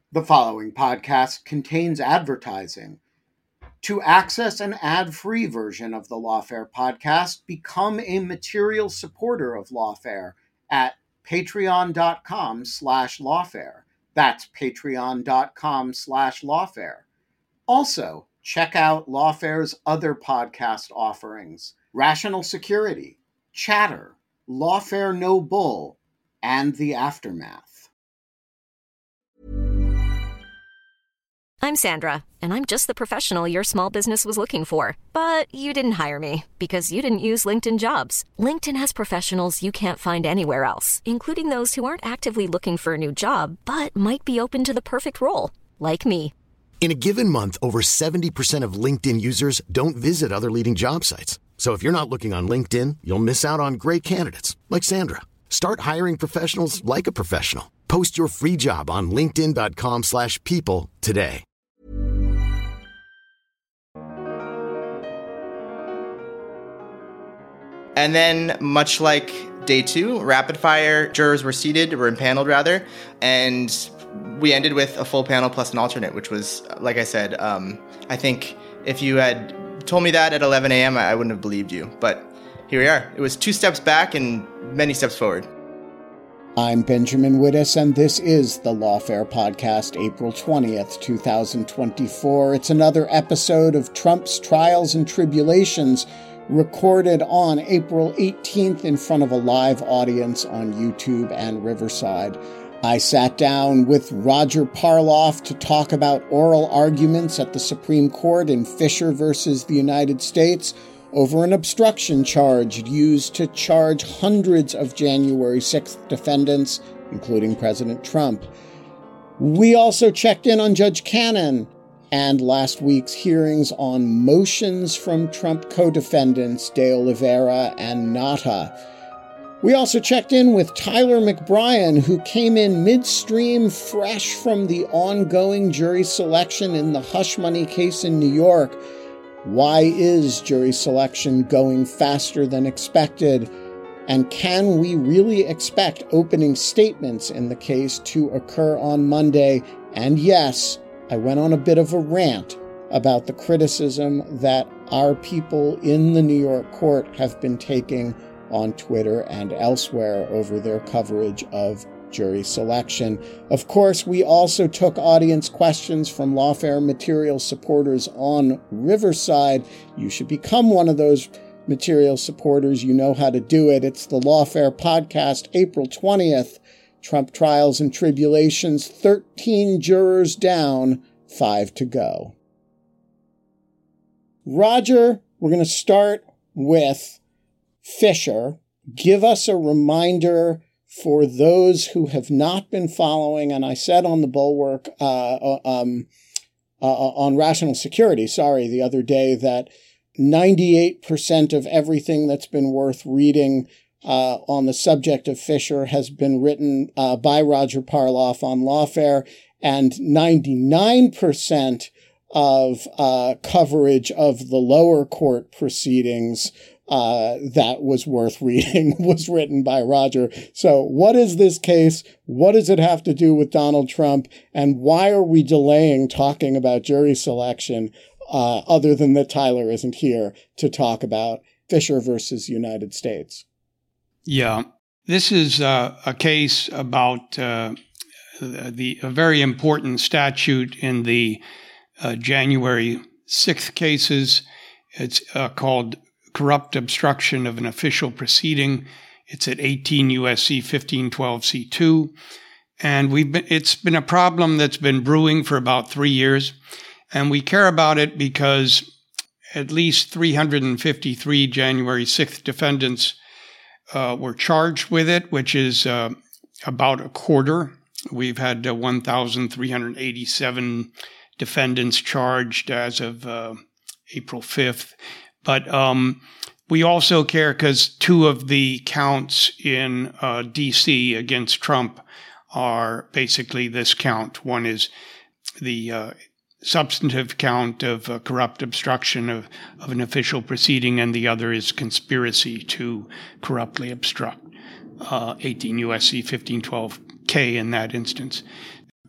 The following podcast contains advertising. To access an ad-free version of the Lawfare podcast, become a material supporter of Lawfare at patreon.com/lawfare. That's patreon.com/lawfare. Also, check out Lawfare's other podcast offerings: Rational Security, Chatter, Lawfare No Bull, and The Aftermath. I'm Sandra, and I'm just the professional your small business was looking for. But you didn't hire me because you didn't use LinkedIn Jobs. LinkedIn has professionals you can't find anywhere else, including those who aren't actively looking for a new job, but might be open to the perfect role, like me. In a given month, over 70% of LinkedIn users don't visit other leading job sites. So if you're not looking on LinkedIn, you'll miss out on great candidates like Sandra. Start hiring professionals like a professional. Post your free job on linkedin.com/people today. And then, much like day two, rapid fire, jurors were impaneled rather, and we ended with a full panel plus an alternate, which was, like I said, I think if you had told me that at 11 a.m., I wouldn't have believed you. But here we are. It was 2 steps back and many steps forward. I'm Benjamin Wittes, and this is the Lawfare Podcast, April 20th, 2024. It's another episode of Trump's Trials and Tribulations, recorded on April 18th in front of a live audience on YouTube and Riverside. I sat down with Roger Parloff to talk about oral arguments at the Supreme Court in Fisher versus the United States over an obstruction charge used to charge hundreds of January 6th defendants, including President Trump. We also checked in on Judge Cannon and last week's hearings on motions from Trump co-defendants De Oliveira and Nata. We also checked in with Tyler McBrien, who came in midstream fresh from the ongoing jury selection in the hush money case in New York. Why is jury selection going faster than expected? And can we really expect opening statements in the case to occur on Monday? And yes, I went on a bit of a rant about the criticism that our people in the New York court have been taking on Twitter and elsewhere over their coverage of jury selection. Of course, we also took audience questions from Lawfare material supporters on Riverside. You should become one of those material supporters. You know how to do it. It's the Lawfare Podcast, April 20th. Trump Trials and Tribulations, 13 jurors down, 5 to go. Roger, we're going to start with Fisher. Give us a reminder for those who have not been following, and I said on the Bulwark, on Rational Security, the other day, that 98% of everything that's been worth reading on the subject of Fisher has been written by Roger Parloff on Lawfare, and 99% of coverage of the lower court proceedings that was worth reading was written by Roger. So what is this case? What does it have to do with Donald Trump? And why are we delaying talking about jury selection other than that Tyler isn't here to talk about Fisher versus United States? Yeah, this is a case about a very important statute in the January 6th cases. It's called corrupt obstruction of an official proceeding. It's at 18 U.S.C. 1512 C2. And it's been a problem that's been brewing for about 3 years. And we care about it because at least 353 January 6th defendants were charged with it, which is about a quarter. We've had 1,387 defendants charged as of April 5th. But we also care because 2 of the counts in D.C. against Trump are basically this count. One is the substantive count of corrupt obstruction of an official proceeding, and the other is conspiracy to corruptly obstruct, 18 U.S.C. 1512K in that instance.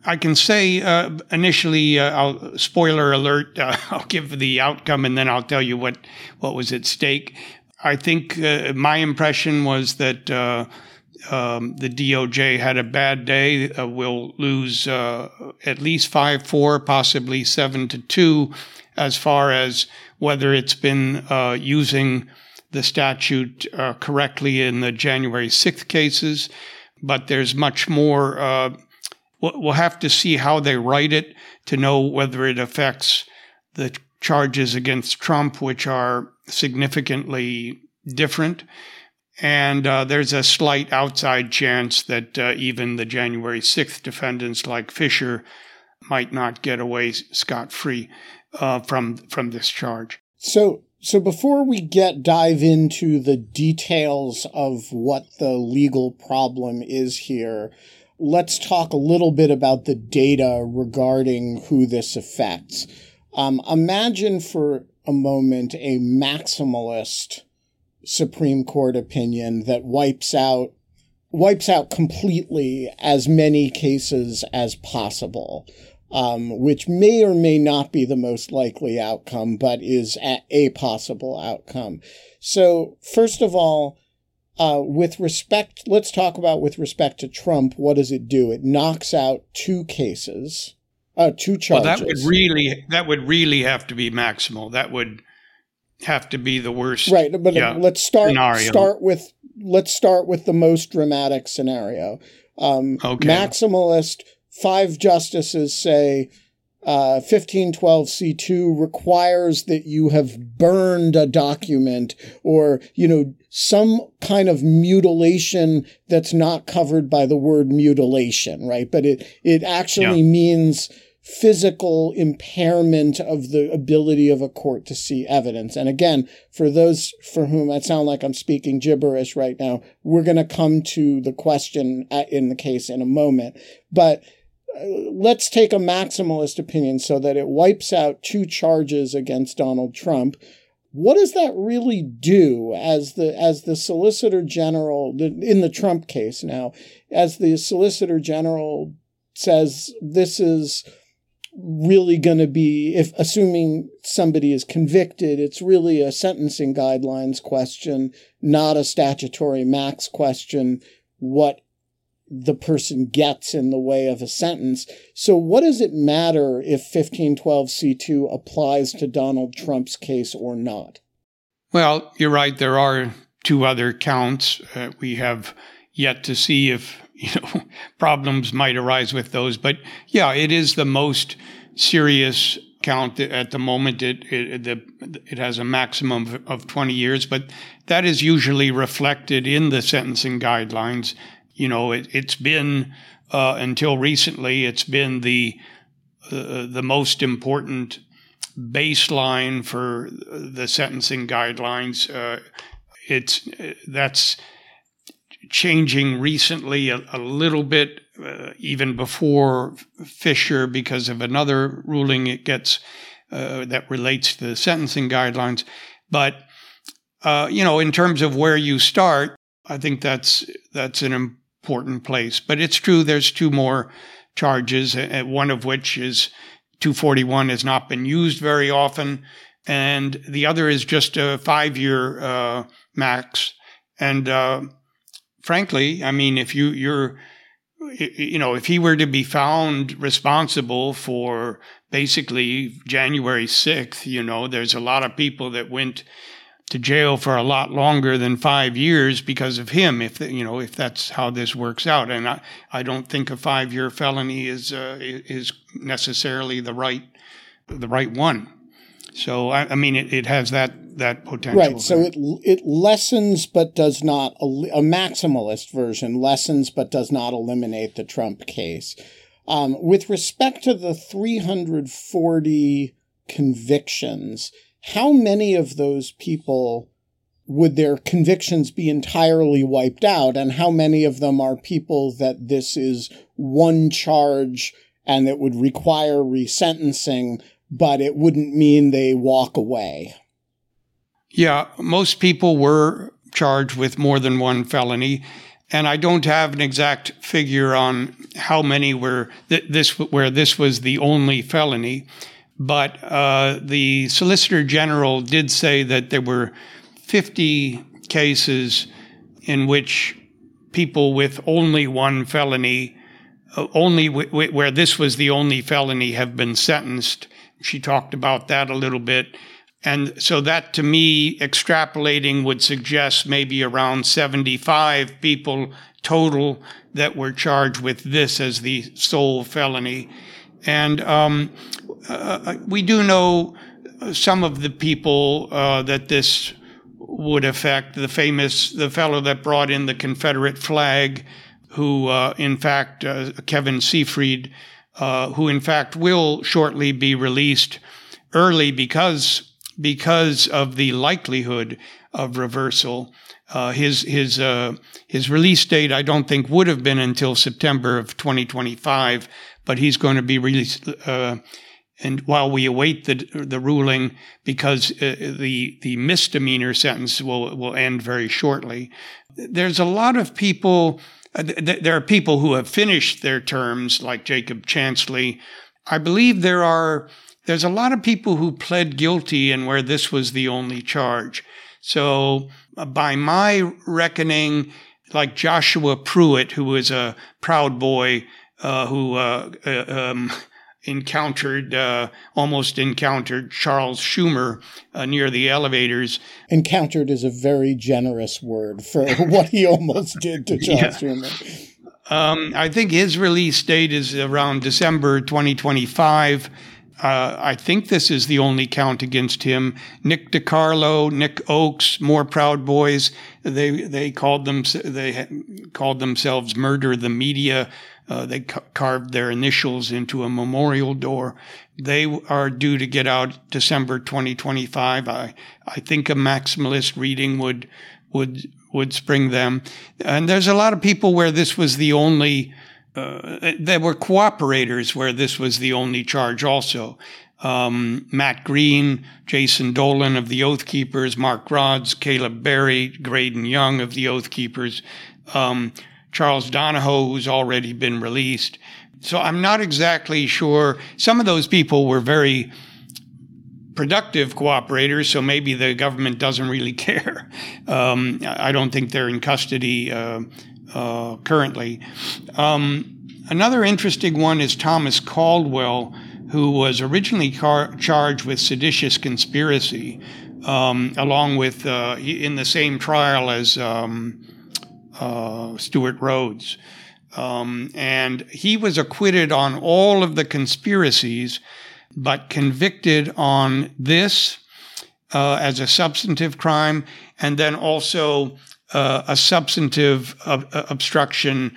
I can say initially, spoiler alert, I'll give the outcome and then I'll tell you what was at stake. I think my impression was that the DOJ had a bad day. We'll lose at least 5-4, possibly 7-2, as far as whether it's been using the statute correctly in the January 6th cases. But there's much more. We'll have to see how they write it to know whether it affects the charges against Trump, which are significantly different. And there's a slight outside chance that even the January 6th defendants like Fisher might not get away scot-free from this charge. So before we dive into the details of what the legal problem is here, let's talk a little bit about the data regarding who this affects. Imagine for a moment a maximalist Supreme Court opinion that wipes out completely as many cases as possible, which may or may not be the most likely outcome, but is a possible outcome. So first of all, let's talk about with respect to Trump, what does it do? It knocks out two charges. Well, that would really have to be maximal. That would have to be the worst. Right, but let's start with the most dramatic scenario. Okay. Maximalist, 5 justices say 1512C2 requires that you have burned a document or, some kind of mutilation that's not covered by the word mutilation, right? But it actually means physical impairment of the ability of a court to see evidence. And again, for those for whom I sound like I'm speaking gibberish right now, we're going to come to the question in the case in a moment. But let's take a maximalist opinion so that it wipes out 2 charges against Donald Trump. What does that really do as the Solicitor General in the Trump case now, as the Solicitor General says this is really going to be, if assuming somebody is convicted, it's really a sentencing guidelines question, not a statutory max question, what the person gets in the way of a sentence. So what does it matter if 1512C2 applies to Donald Trump's case or not? Well, you're right. There are 2 other counts. We have yet to see if problems might arise with those. But yeah, it is the most serious count at the moment. It has a maximum of 20 years, but that is usually reflected in the sentencing guidelines. It's been until recently, it's been the most important baseline for the sentencing guidelines. That's changing recently a little bit, even before Fisher, because of another ruling it gets that relates to the sentencing guidelines. But in terms of where you start, I think that's an important place. But it's true, there's 2 more charges, one of which is 241 has not been used very often, and the other is just a 5-year max. And frankly, I mean, if if he were to be found responsible for basically January 6th, there's a lot of people that went to jail for a lot longer than 5 years because of him, if that's how this works out. And I don't think a 5-year felony is necessarily the right one. So I mean, it has that potential. Right. So it lessens but does not, a maximalist version lessens but does not eliminate the Trump case. With respect to the 340 convictions, how many of those people would their convictions be entirely wiped out, and how many of them are people that this is one charge and it would require resentencing, but it wouldn't mean they walk away? Yeah, most people were charged with more than one felony, And I don't have an exact figure on how many were where this was the only felony. But the Solicitor General did say that there were 50 cases in which people with only one felony, where this was the only felony, have been sentenced. She talked about that a little bit. And so that, to me, extrapolating would suggest maybe around 75 people total that were charged with this as the sole felony. And we do know some of the people that this would affect. The fellow that brought in the Confederate flag, who, in fact, Kevin Seafried, who, in fact, will shortly be released early because of the likelihood of reversal. His release date, I don't think, would have been until September of 2025, but he's going to be released, and while we await the ruling, because the misdemeanor sentence will end very shortly. There's a lot of people. There are people who have finished their terms, like Jacob Chansley. I believe there's a lot of people who pled guilty and where this was the only charge. So by my reckoning, like Joshua Pruitt, who was a Proud Boy who almost encountered Charles Schumer near the elevators. Encountered is a very generous word for what he almost did to Charles Schumer. I think his release date is around December 2025. I think this is the only count against him. Nick DiCarlo, Nick Oakes, more Proud Boys. They called themselves Murder the Media. They carved their initials into a memorial door. They are due to get out December 2025. I think a maximalist reading would spring them. And there's a lot of people where this was the only. There were cooperators where this was the only charge also. Matt Green, Jason Dolan of the Oath Keepers, Mark Rods, Caleb Berry, Graydon Young of the Oath Keepers, Charles Donahoe, who's already been released. So I'm not exactly sure. Some of those people were very productive cooperators, so maybe the government doesn't really care. I don't think they're in custody currently. Another interesting one is Thomas Caldwell, who was originally charged with seditious conspiracy, along with in the same trial as Stuart Rhodes. And he was acquitted on all of the conspiracies, but convicted on this as a substantive crime, and then also a substantive obstruction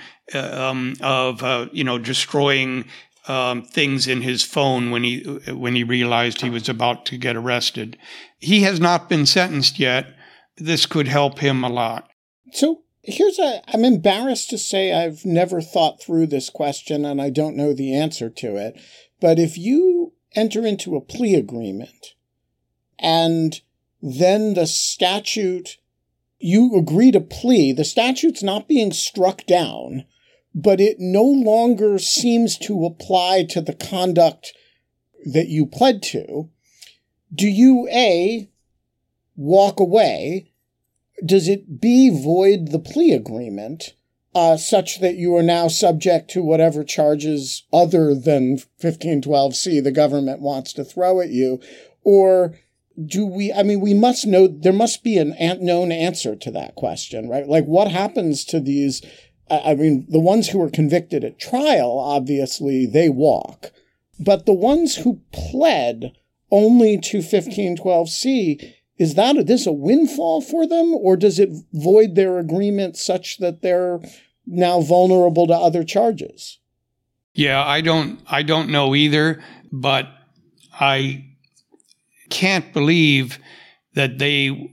of destroying things in his phone when he realized he was about to get arrested. He has not been sentenced yet. This could help him a lot. So I'm embarrassed to say I've never thought through this question and I don't know the answer to it. But if you enter into a plea agreement and then the statute, you agree to plea, the statute's not being struck down, but it no longer seems to apply to the conduct that you pled to, do you, A, walk away? Does it, B, void the plea agreement such that you are now subject to whatever charges other than 1512C the government wants to throw at you? Or do we must know, there must be an known answer to that question, right? Like, what happens to these? The ones who are convicted at trial, obviously, they walk. But the ones who pled only to 1512C, is this a windfall for them, or does it void their agreement such that they're now vulnerable to other charges? Yeah, I don't know either, but I can't believe that they.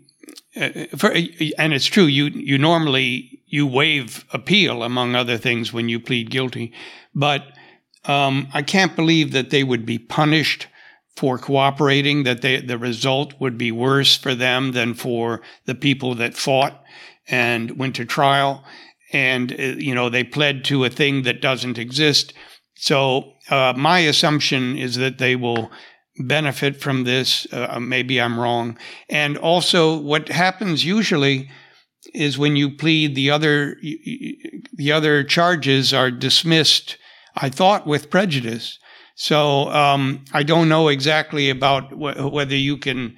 And it's true. You normally waive appeal, among other things, when you plead guilty, but I can't believe that they would be punished for cooperating, that the result would be worse for them than for the people that fought and went to trial. and they pled to a thing that doesn't exist. So my assumption is that they will benefit from this. Maybe I'm wrong. And also, what happens usually is when you plead, the other charges are dismissed, I thought, with prejudice. So I don't know exactly about whether you can,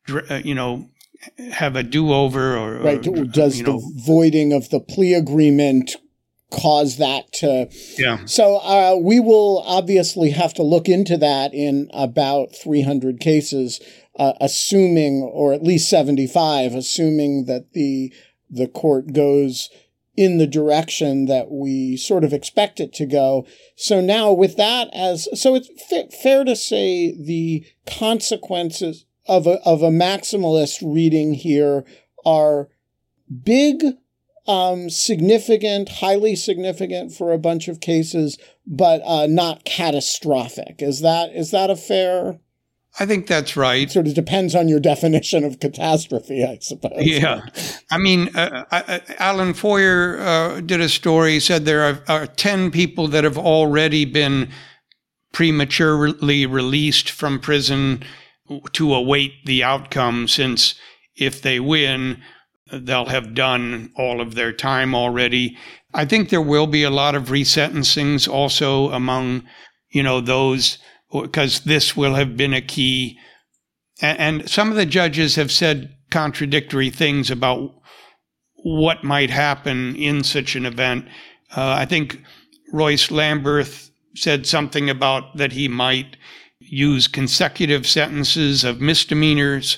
have a do-over or right. Does the voiding of the plea agreement cause that to? Yeah. So we will obviously have to look into that in about 300 cases, assuming, or at least 75, assuming that the court goes in the direction that we sort of expect it to go. So now with that so it's fair to say the consequences of a maximalist reading here are big, significant, highly significant for a bunch of cases, but not catastrophic. Is that a fair? I think that's right. It sort of depends on your definition of catastrophe, I suppose. Yeah. I mean, Alan Foyer did a story, said there are 10 people that have already been prematurely released from prison to await the outcome, since if they win, they'll have done all of their time already. I think there will be a lot of resentencings also among, those, because this will have been a key. And some of the judges have said contradictory things about what might happen in such an event. I think Royce Lamberth said something about that he might use consecutive sentences of misdemeanors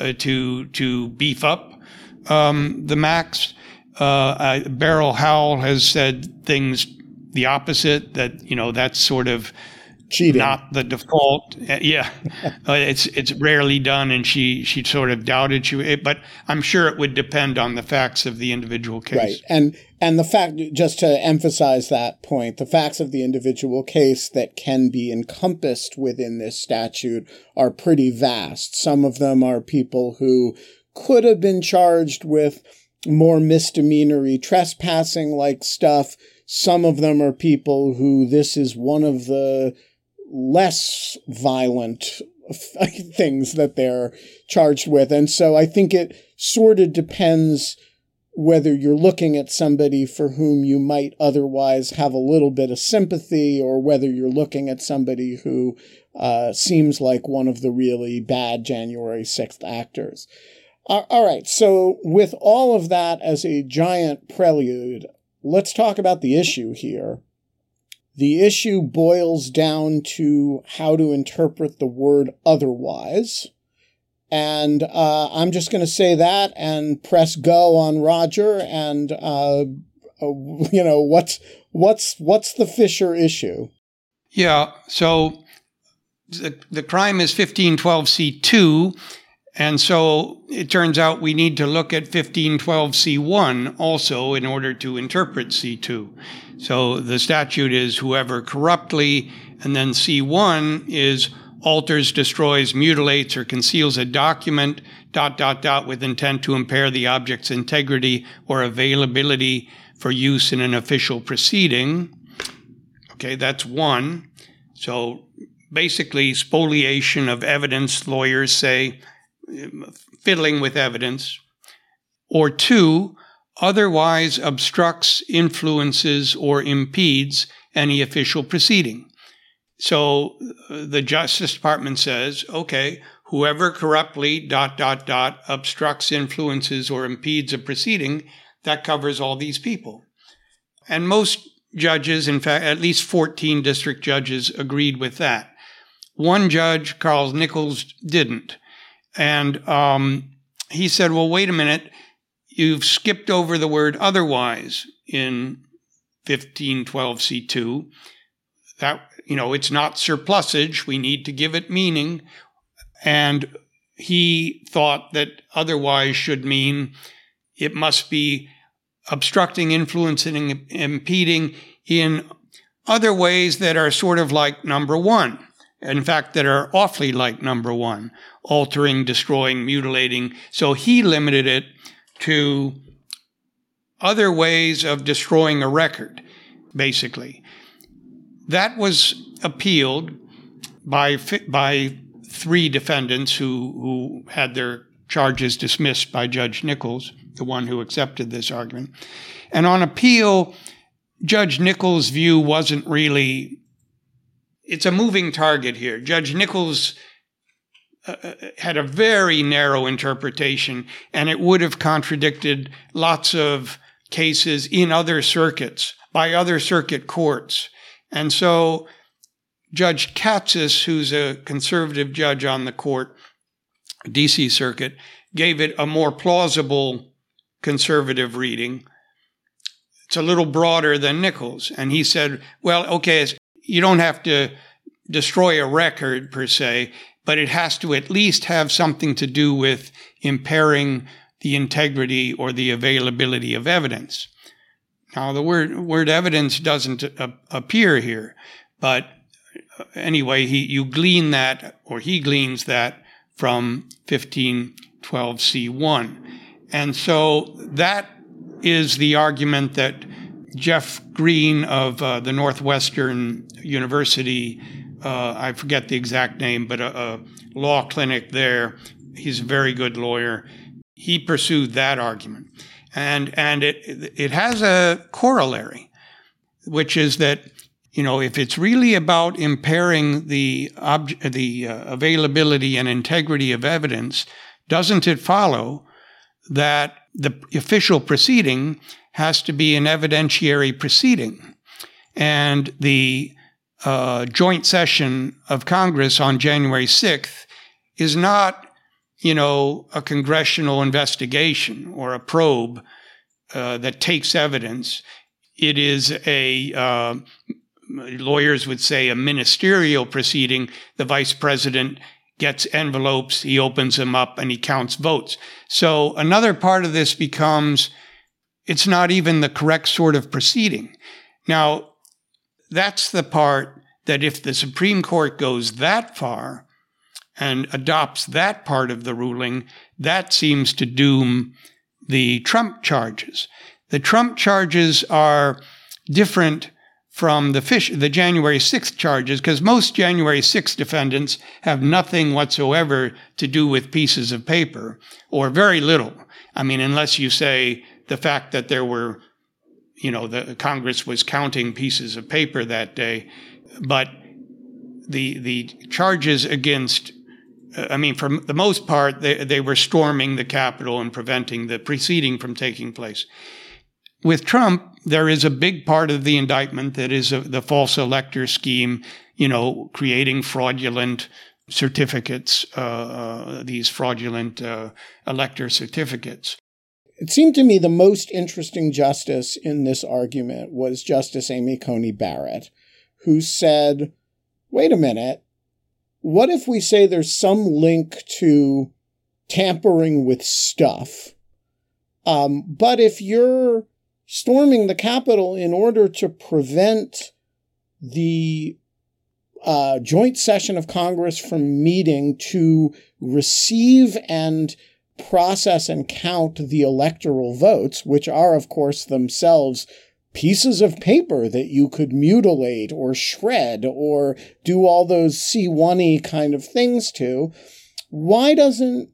to beef up the max. Beryl Howell has said things the opposite, that, that's sort of cheating, not the default. Yeah. It's rarely done, and she sort of doubted but I'm sure it would depend on the facts of the individual case. Right. And the fact, just to emphasize that point, the facts of the individual case that can be encompassed within this statute are pretty vast. Some of them are people who could have been charged with more misdemeanory trespassing like stuff. Some of them are people who this is one of the less violent things that they're charged with. And so I think it sort of depends whether you're looking at somebody for whom you might otherwise have a little bit of sympathy, or whether you're looking at somebody who seems like one of the really bad January 6th actors. All right. So with all of that as a giant prelude, let's talk about the issue here. The issue boils down to how to interpret the word otherwise. And I'm just going to say that and press go on Roger. And, what's the Fisher issue? Yeah. So the crime is 1512C2. And so it turns out we need to look at 1512C1 also in order to interpret C2. So the statute is whoever corruptly, and then C1 is alters, destroys, mutilates, or conceals a document, ... with intent to impair the object's integrity or availability for use in an official proceeding. Okay, that's one. So basically spoliation of evidence, lawyers say, fiddling with evidence. Or two, otherwise obstructs, influences, or impedes any official proceeding. So the Justice Department says, okay, whoever corruptly ... obstructs, influences, or impedes a proceeding, that covers all these people. And most judges, in fact, at least 14 district judges agreed with that. One judge, Carl Nichols, didn't. And he said, well, wait a minute, you've skipped over the word otherwise in 1512C2. That, it's not surplusage. We need to give it meaning. And he thought that otherwise should mean it must be obstructing, influencing, impeding in other ways that are sort of like number one. In fact, that are awfully like number one, altering, destroying, mutilating. So he limited it to other ways of destroying a record, basically. That was appealed by 3 defendants who had their charges dismissed by Judge Nichols, the one who accepted this argument. And on appeal, Judge Nichols' view wasn't really, it's a moving target here. Judge Nichols had a very narrow interpretation, and it would have contradicted lots of cases in other circuits, by other circuit courts. And so Judge Katsas, who's a conservative judge on the court, D.C. Circuit, gave it a more plausible conservative reading. It's a little broader than Nichols. And he said, well, okay, you don't have to destroy a record per se, but it has to at least have something to do with impairing the integrity or the availability of evidence. Now, the word evidence doesn't appear here, but anyway, he gleans that from 1512c1. And so that is the argument that Jeff Green of the Northwestern University, I forget the exact name, but a law clinic there, he's a very good lawyer, he pursued that argument. And it has a corollary, which is that, if it's really about impairing the availability and integrity of evidence, doesn't it follow that the official proceeding has to be an evidentiary proceeding? And the joint session of Congress on January 6th is not, a congressional investigation or a probe that takes evidence. It is lawyers would say, a ministerial proceeding. The vice president gets envelopes, he opens them up, and he counts votes. So another part of this becomes, it's not even the correct sort of proceeding. Now, that's the part that if the Supreme Court goes that far and adopts that part of the ruling, that seems to doom the Trump charges. The Trump charges are different from the January 6th charges, because most January 6th defendants have nothing whatsoever to do with pieces of paper, or very little. I mean, unless you say the fact that there were, the Congress was counting pieces of paper that day. But the charges against, for the most part, they were storming the Capitol and preventing the proceeding from taking place. With Trump, there is a big part of the indictment that is the false elector scheme, creating fraudulent certificates, these fraudulent elector certificates. It seemed to me the most interesting justice in this argument was Justice Amy Coney Barrett, who said, wait a minute, what if we say there's some link to tampering with stuff? But if you're storming the Capitol in order to prevent the joint session of Congress from meeting to receive and process and count the electoral votes, which are, of course, themselves pieces of paper that you could mutilate or shred or do all those C1-y kind of things to, why doesn't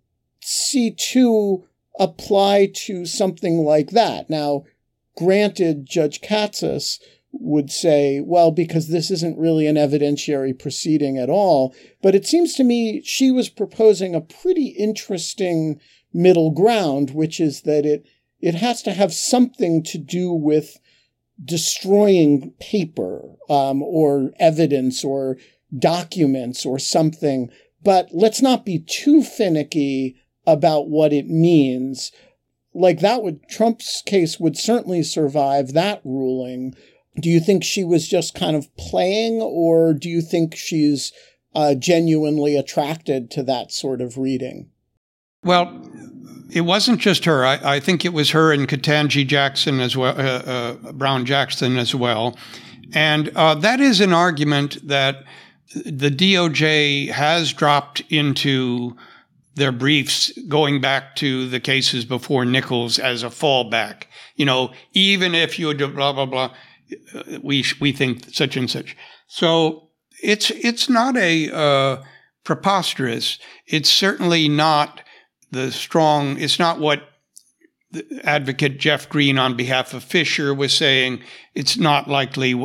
C2 apply to something like that? Now, granted, Judge Katsas would say, well, because this isn't really an evidentiary proceeding at all. But it seems to me she was proposing a pretty interesting middle ground, which is that it has to have something to do with destroying paper or evidence or documents or something. But let's not be too finicky about what it means. Like Trump's case would certainly survive that ruling. Do you think she was just kind of playing, or do you think she's genuinely attracted to that sort of reading? Well, it wasn't just her. I think it was her and Ketanji Jackson as well, Brown Jackson as well. And that is an argument that the DOJ has dropped into their briefs going back to the cases before Nichols as a fallback. Even if you do blah, blah, blah, we think such and such. So it's not a preposterous. It's certainly not it's not what the advocate Jeff Green on behalf of Fisher was saying. It's not likely,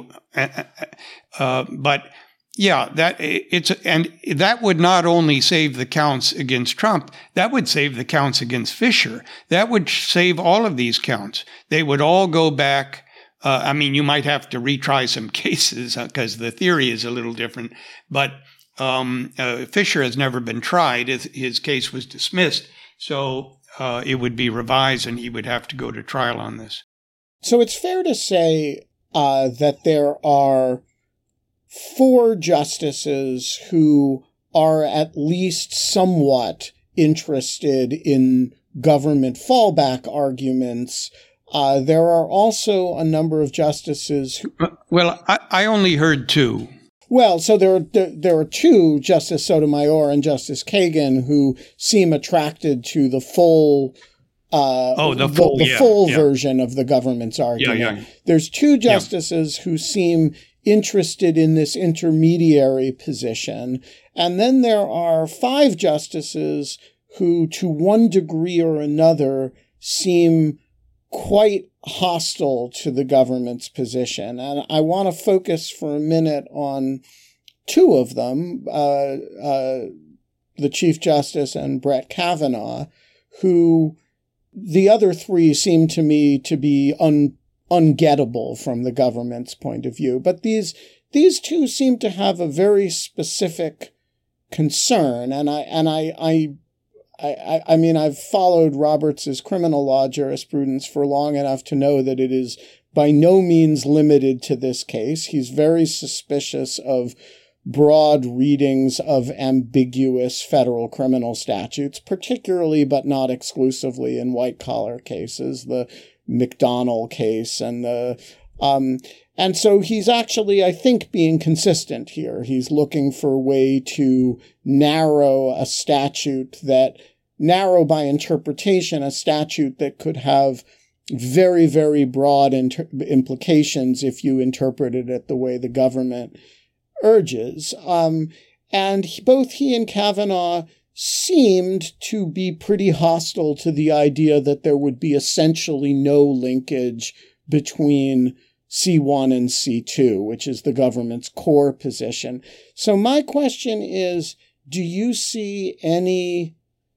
but yeah, that would not only save the counts against Trump, that would save the counts against Fisher. That would save all of these counts. They would all go back. You might have to retry some cases because the theory is a little different, but Fisher has never been tried. His case was dismissed, so it would be revised and he would have to go to trial on this. So it's fair to say that there are 4 justices who are at least somewhat interested in government fallback arguments. There are also a number of justices who... Well, I only heard 2. Well, so there are 2, Justice Sotomayor and Justice Kagan, who seem attracted to the full... full version of the government's argument. Yeah. There's 2 justices who seem interested in this intermediary position. And then there are 5 justices who, to one degree or another, seem quite hostile to the government's position. And I want to focus for a minute on 2 of them, the Chief Justice and Brett Kavanaugh, who the other 3 seem to me to be ungettable from the government's point of view. But these 2 seem to have a very specific concern. And I mean, I've followed Roberts' criminal law jurisprudence for long enough to know that it is by no means limited to this case. He's very suspicious of broad readings of ambiguous federal criminal statutes, particularly but not exclusively in white-collar cases, the McDonnell case and so he's actually, I think, being consistent here. He's looking for a way to narrow by interpretation, a statute that could have very, very broad implications if you interpreted it the way the government urges. And both he and Kavanaugh seemed to be pretty hostile to the idea that there would be essentially no linkage between C1 and C2, which is the government's core position. So my question is, do you see any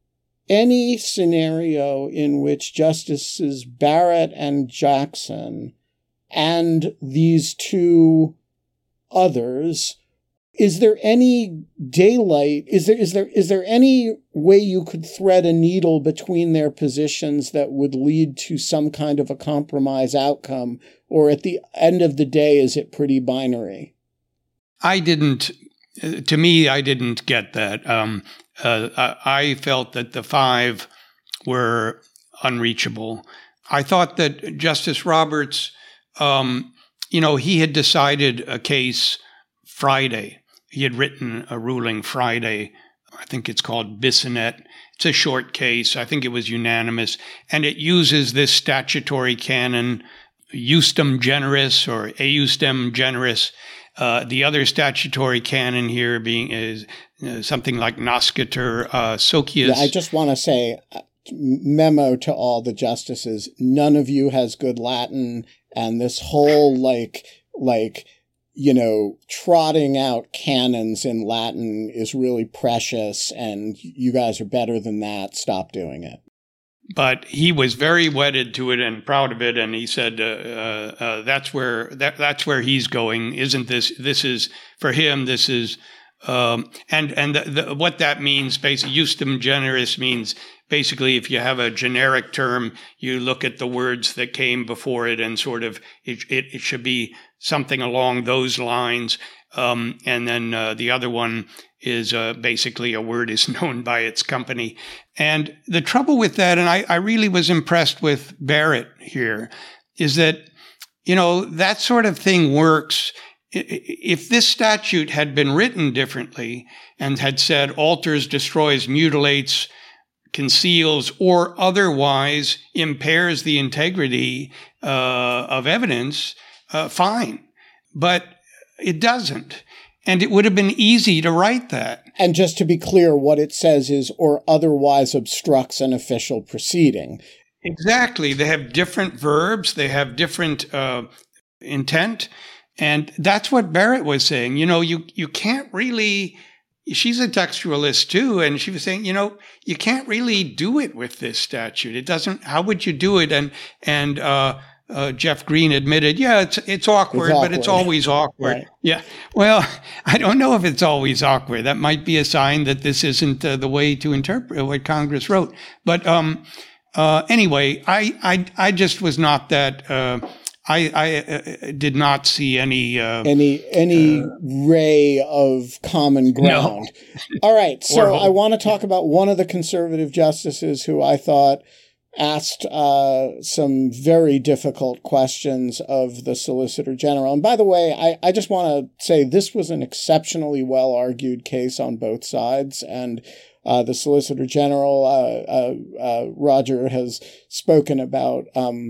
scenario in which Justices Barrett and Jackson and these 2 others, is there any daylight? Is there any way you could thread a needle between their positions that would lead to some kind of a compromise outcome? Or at the end of the day, is it pretty binary? I didn't get that. I felt that the 5 were unreachable. I thought that Justice Roberts, he had decided a case Friday. He had written a ruling Friday. I think it's called Bissonnette. It's a short case. I think it was unanimous. And it uses this statutory canon, justum generis or ejusdem generis. The other statutory canon here is something like nascitur socius. Yeah, I just want to say, memo to all the justices, none of you has good Latin, and this whole trotting out canons in Latin is really precious, and you guys are better than that. Stop doing it. But he was very wedded to it and proud of it, and he said that's where he's going. Isn't this is for him? This is what that means. Basically, justum generis means basically if you have a generic term, you look at the words that came before it and sort of it should be something along those lines. And then the other one is basically a word is known by its company. And the trouble with that, and I really was impressed with Barrett here, is that, that sort of thing works. If this statute had been written differently and had said alters, destroys, mutilates, conceals or otherwise impairs the integrity of evidence, fine. But it doesn't. And it would have been easy to write that. And just to be clear, what it says is, or otherwise obstructs an official proceeding. Exactly. They have different verbs. They have different intent. And that's what Barrett was saying. You can't really, she's a textualist too. And she was saying, you can't really do it with this statute. It doesn't, how would you do it? And Jeff Green admitted, it's awkward, but it's always awkward. Right. Yeah. Well, I don't know if it's always awkward. That might be a sign that this isn't the way to interpret what Congress wrote. But anyway, I just was not that. I did not see any ray of common ground. No. All right, so I want to talk about one of the conservative justices who I thought asked some very difficult questions of the Solicitor General. And by the way, I just want to say this was an exceptionally well-argued case on both sides, and the Solicitor General, Roger, has spoken about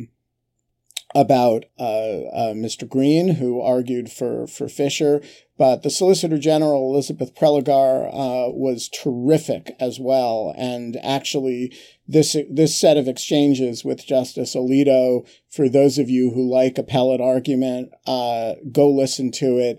Mr. Green, who argued for Fisher, but the Solicitor General, Elizabeth Prelogar, was terrific as well. And actually, this set of exchanges with Justice Alito, for those of you who like appellate argument, go listen to it.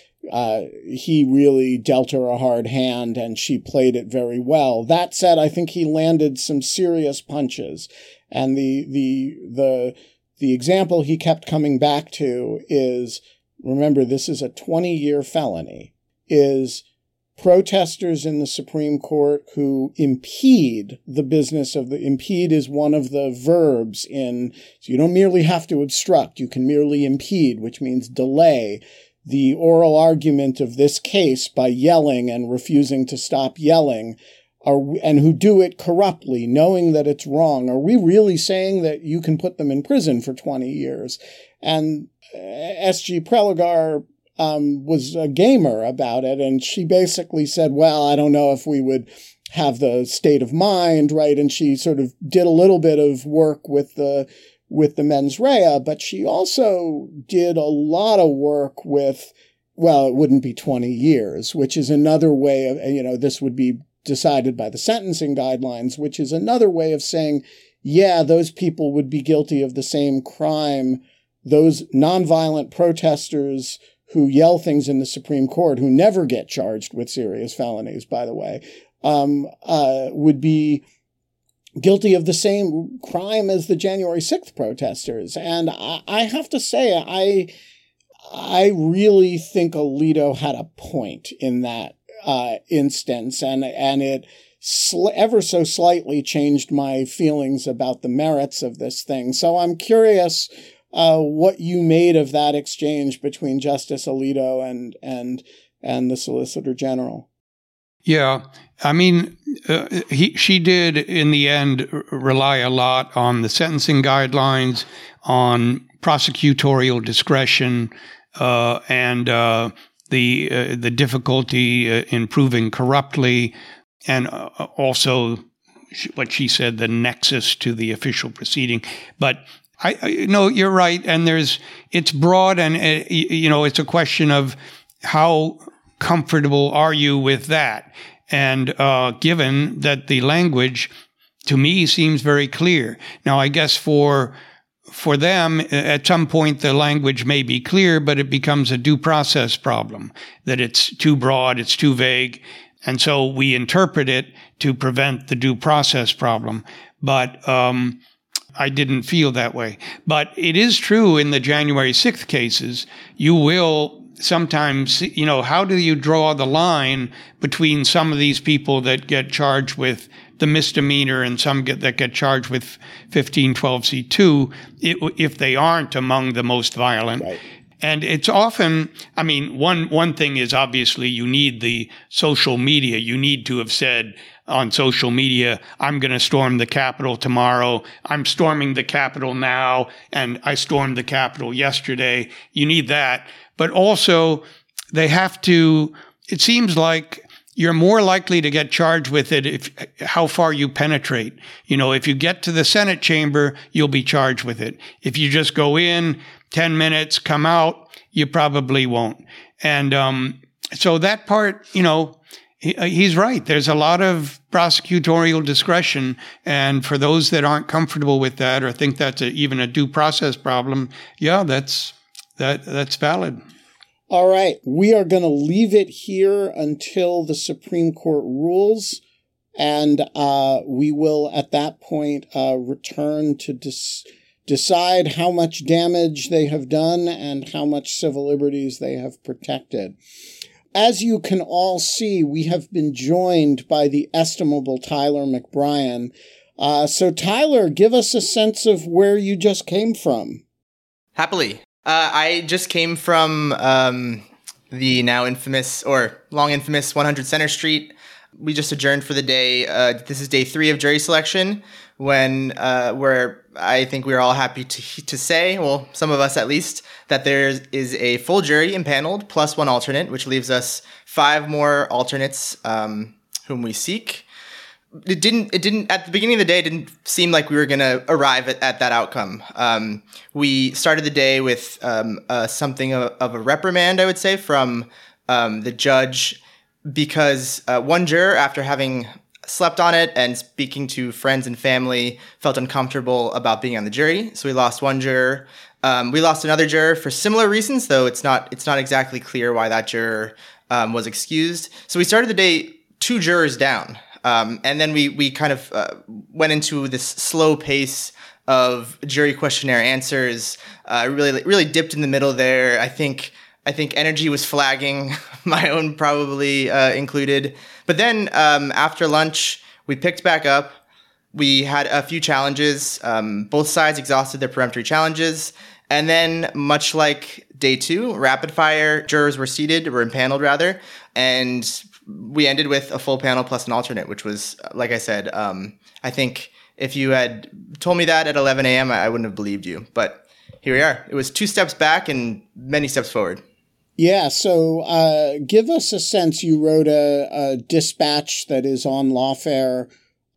He really dealt her a hard hand, and she played it very well. That said, I think he landed some serious punches, and the example he kept coming back to is, remember, this is a 20-year felony, is protesters in the Supreme Court who impede the business of impede is one of the verbs so you don't merely have to obstruct, you can merely impede, which means delay the oral argument of this case by yelling and refusing to stop yelling, and who do it corruptly, knowing that it's wrong. Are we really saying that you can put them in prison for 20 years? And S.G. Prelogar was a gamer about it, and she basically said, well, I don't know if we would have the state of mind, right? And she sort of did a little bit of work with the mens rea, but she also did a lot of work with, well, it wouldn't be 20 years, which is another way of, this would be decided by the sentencing guidelines, which is another way of saying, yeah, those people would be guilty of the same crime. Those nonviolent protesters who yell things in the Supreme Court, who never get charged with serious felonies, by the way, would be guilty of the same crime as the January 6th protesters. And I have to say, I really think Alito had a point in that instance, and it ever so slightly changed my feelings about the merits of this thing. So I'm curious what you made of that exchange between Justice Alito and the Solicitor General. Yeah, I mean, she did in the end rely a lot on the sentencing guidelines, on prosecutorial discretion, and the difficulty in proving corruptly, and also what she said, the nexus to the official proceeding. But I no, you're right, and it's broad, and it's a question of how comfortable are you with that, and given that the language to me seems very clear. Now, I guess for them, at some point, the language may be clear, but it becomes a due process problem, that it's too broad, it's too vague. And so we interpret it to prevent the due process problem. But I didn't feel that way. But it is true in the January 6th cases, you will sometimes, how do you draw the line between some of these people that get charged with the misdemeanor and some that get charged with 1512C2 if they aren't among the most violent? Right. And it's often, I mean, one thing is obviously you need the social media. You need to have said on social media, I'm going to storm the Capitol tomorrow. I'm storming the Capitol now, and I stormed the Capitol yesterday. You need that. But also, they have to, it seems like you're more likely to get charged with it if how far you penetrate. If you get to the Senate chamber, you'll be charged with it. If you just go in, 10 minutes, come out, you probably won't. And so that part, he's right. There's a lot of prosecutorial discretion. And for those that aren't comfortable with that or think that's even a due process problem, yeah, that's valid. All right. We are going to leave it here until the Supreme Court rules. And we will, at that point, return to decide how much damage they have done and how much civil liberties they have protected. As you can all see, we have been joined by the estimable Tyler McBrien. So Tyler, give us a sense of where you just came from. Happily. I just came from the now infamous, or long infamous, 100 Center Street. We just adjourned for the day. This is day 3 of jury selection, where I think we're all happy to say, well, some of us at least, that there is a full jury impaneled plus 1 alternate, which leaves us 5 more alternates whom we seek. It didn't at the beginning of the day, it didn't seem like we were going to arrive at that outcome. We started the day with something of a reprimand, I would say, from the judge, because one juror, after having slept on it and speaking to friends and family, felt uncomfortable about being on the jury. So we lost 1 juror. We lost another juror for similar reasons, though it's not exactly clear why that juror was excused. So we started the day 2 jurors down. And then we kind of went into this slow pace of jury questionnaire answers. Really dipped in the middle there. I think energy was flagging, my own probably included. But then after lunch, we picked back up. We had a few challenges. Both sides exhausted their peremptory challenges. And then, much like day 2, rapid fire, jurors were impaneled rather, and we ended with a full panel plus an alternate, which was, like I said, I think if you had told me that at 11 a.m., I wouldn't have believed you. But here we are. It was 2 steps back and many steps forward. Yeah, so give us a sense. You wrote a dispatch that is on Lawfare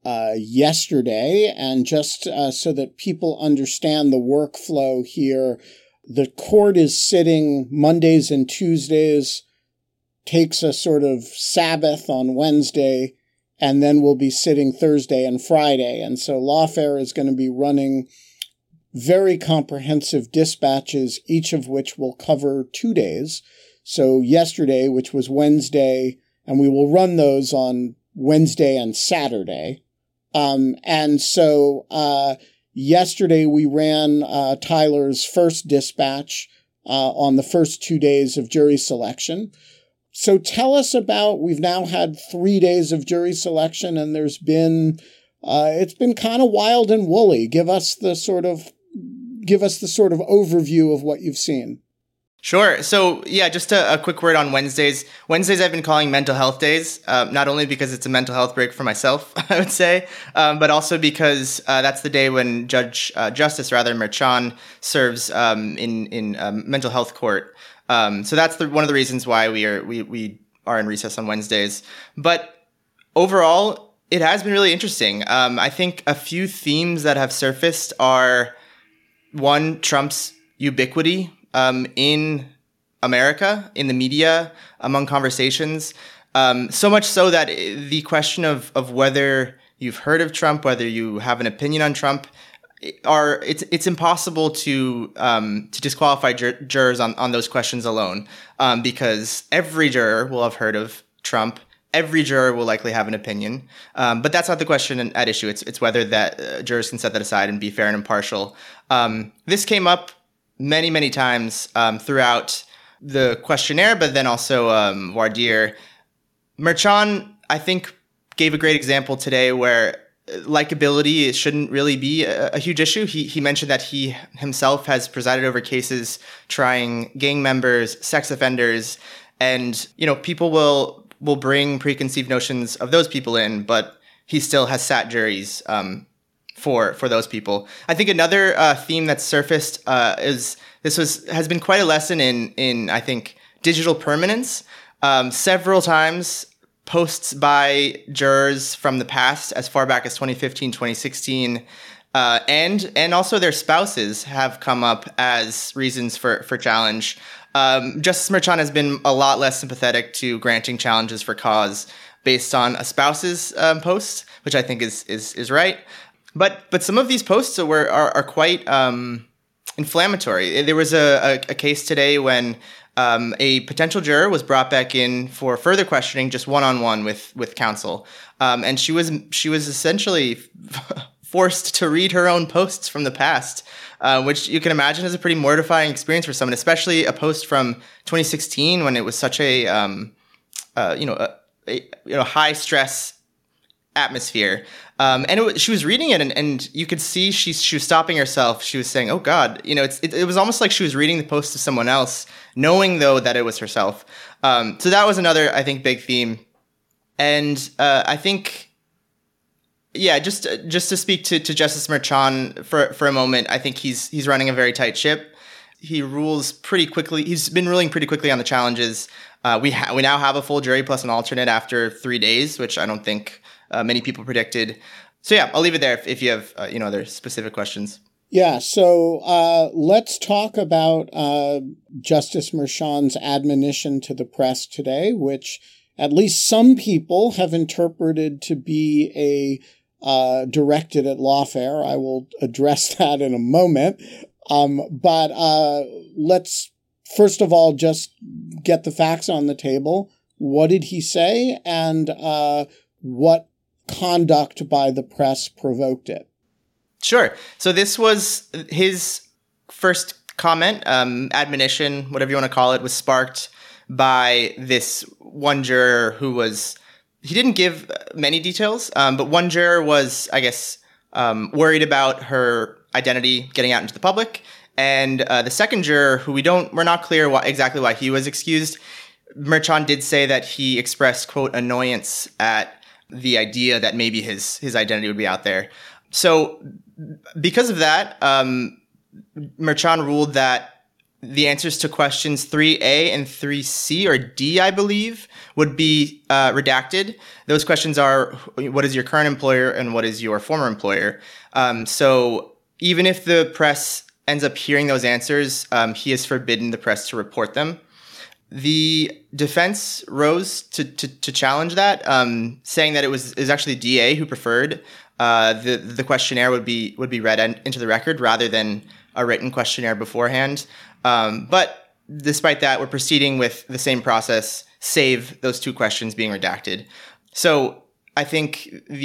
yesterday, and just so that people understand the workflow here, the court is sitting Mondays and Tuesdays, takes a sort of Sabbath on Wednesday, and then we'll be sitting Thursday and Friday. And so Lawfare is going to be running very comprehensive dispatches, each of which will cover 2 days. So yesterday, which was Wednesday, and we will run those on Wednesday and Saturday. And so yesterday we ran Tyler's first dispatch on the first 2 days of jury selection. So tell us about, we've now had 3 days of jury selection, and there's been, it's been kind of wild and woolly. Give us the sort of overview of what you've seen. Sure. So, yeah, just a quick word on Wednesdays. Wednesdays I've been calling mental health days, not only because it's a mental health break for myself, I would say, but also because that's the day when Justice Merchan serves in mental health court. So that's one of the reasons why we are in recess on Wednesdays. But overall, it has been really interesting. I think a few themes that have surfaced are, one, Trump's ubiquity in America, in the media, among conversations. So much so that the question of whether you've heard of Trump, whether you have an opinion on Trump, it's impossible to disqualify jurors on those questions alone, because every juror will have heard of Trump. Every juror will likely have an opinion, but that's not the question at issue. It's whether that jurors can set that aside and be fair and impartial. This came up many times throughout the questionnaire, but then also voir dire. Merchan, I think, gave a great example today where likability shouldn't really be a huge issue. He mentioned that he himself has presided over cases trying gang members, sex offenders, and people will bring preconceived notions of those people in, but he still has sat juries for those people. I think another theme that's surfaced has been quite a lesson in I think digital permanence. Several times posts by jurors from the past as far back as 2015, 2016, and also their spouses have come up as reasons for challenge. Justice Merchan has been a lot less sympathetic to granting challenges for cause based on a spouse's post, which I think is right. But some of these posts are quite inflammatory. There was a case today when a potential juror was brought back in for further questioning, just one-on-one with counsel, and she was essentially forced to read her own posts from the past, which you can imagine is a pretty mortifying experience for someone, especially a post from 2016 when it was such a high stress atmosphere. And she was reading it, and you could see she was stopping herself. She was saying, "Oh God," it was almost like she was reading the post of someone else, knowing though that it was herself. So that was another, I think, big theme. And I think, yeah, just to speak to Justice Merchan for a moment, I think he's running a very tight ship. He rules pretty quickly. He's been ruling pretty quickly on the challenges. We now have a full jury plus an alternate after 3 days, which I don't think many people predicted. So yeah, I'll leave it there if you have other specific questions. Yeah, so let's talk about Justice Merchan's admonition to the press today, which at least some people have interpreted to be directed at Lawfare. I will address that in a moment. But let's first of all just get the facts on the table. What did he say, and what conduct by the press provoked it? Sure. So this was his first comment, admonition, whatever you want to call it, was sparked by this one juror he didn't give many details, but one juror was, I guess, worried about her identity getting out into the public. And the second juror, we're not clear exactly why he was excused. Merchan did say that he expressed, quote, annoyance at the idea that maybe his identity would be out there. So because of that, Merchan ruled that the answers to questions 3A and 3C, or D, I believe, would be redacted. Those questions are, what is your current employer and what is your former employer? So even if the press ends up hearing those answers, he has forbidden the press to report them. The defense rose to challenge that, saying that it was actually the DA who preferred the questionnaire would be read into the record rather than a written questionnaire beforehand. But despite that, we're proceeding with the same process, save those two questions being redacted. So I think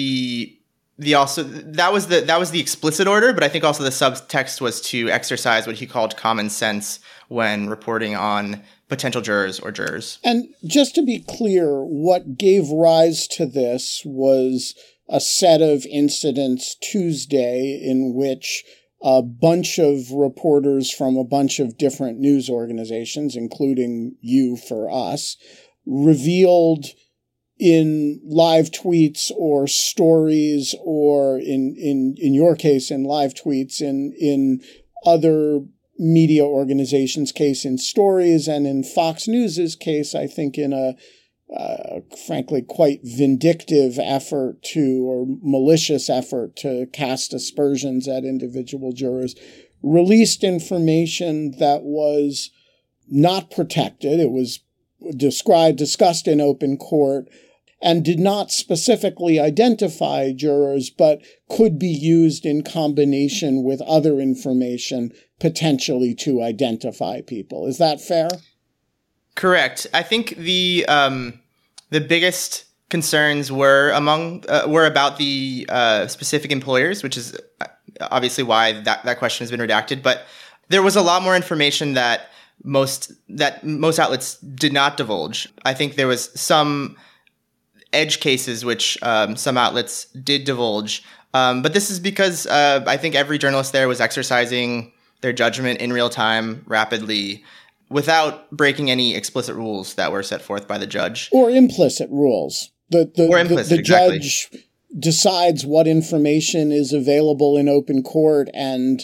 that was the explicit order, but I think also the subtext was to exercise what he called common sense when reporting on potential jurors or jurors. And just to be clear, what gave rise to this was a set of incidents Tuesday in which a bunch of reporters from a bunch of different news organizations, including you for us, revealed in live tweets or stories, or in your case, in live tweets, in other media organizations' case in stories, and in Fox News's case, I think in a frankly quite vindictive effort or malicious effort to cast aspersions at individual jurors, released information that was not protected. It was discussed in open court, and did not specifically identify jurors, but could be used in combination with other information potentially to identify people. Is that fair? Correct. I think the biggest concerns were about the specific employers, which is obviously why that question has been redacted. But there was a lot more information that most outlets did not divulge. I think there was some edge cases which some outlets did divulge. But this is because I think every journalist there was exercising their judgment in real time, rapidly, without breaking any explicit rules that were set forth by the judge. Or implicit rules. The exactly. Judge decides what information is available in open court, and,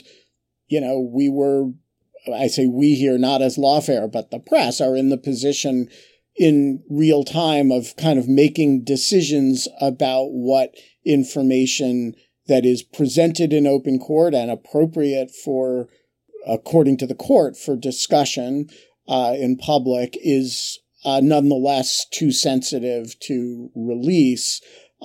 I say we here, not as Lawfare, but the press are in the position in real time of kind of making decisions about what information that is presented in open court and appropriate for, according to the court, for discussion in public is nonetheless too sensitive to release.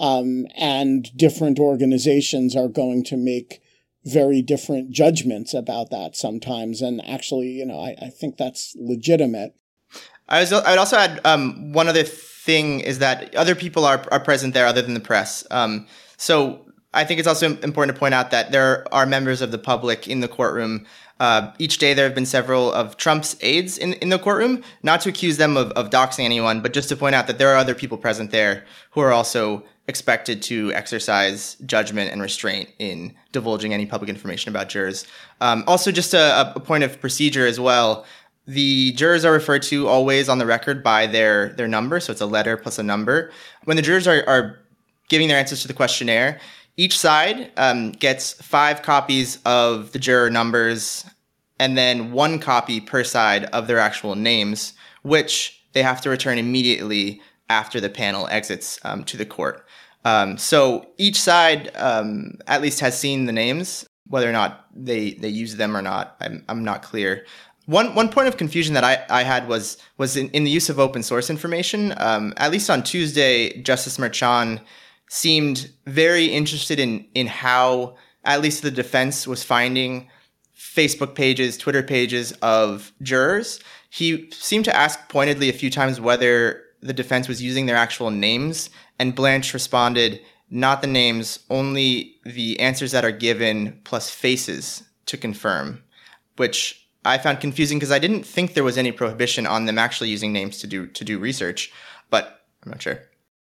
And different organizations are going to make very different judgments about that sometimes. And actually, I think that's legitimate. I would also add one other thing is that other people are present there other than the press. So I think it's also important to point out that there are members of the public in the courtroom. Each day there have been several of Trump's aides in the courtroom, not to accuse them of doxing anyone, but just to point out that there are other people present there who are also expected to exercise judgment and restraint in divulging any public information about jurors. Also, just a point of procedure as well. The jurors are referred to always on the record by their number, so it's a letter plus a number. When the jurors are giving their answers to the questionnaire, each side gets 5 copies of the juror numbers and then 1 copy per side of their actual names, which they have to return immediately after the panel exits to the court. So each side at least has seen the names. Whether or not they use them or not, I'm not clear. One point of confusion that I had was in the use of open source information. At least on Tuesday, Justice Merchan seemed very interested in how at least the defense was finding Facebook pages, Twitter pages of jurors. He seemed to ask pointedly a few times whether the defense was using their actual names, and Blanche responded, not the names, only the answers that are given plus faces to confirm, which I found confusing because I didn't think there was any prohibition on them actually using names to do research, but I'm not sure.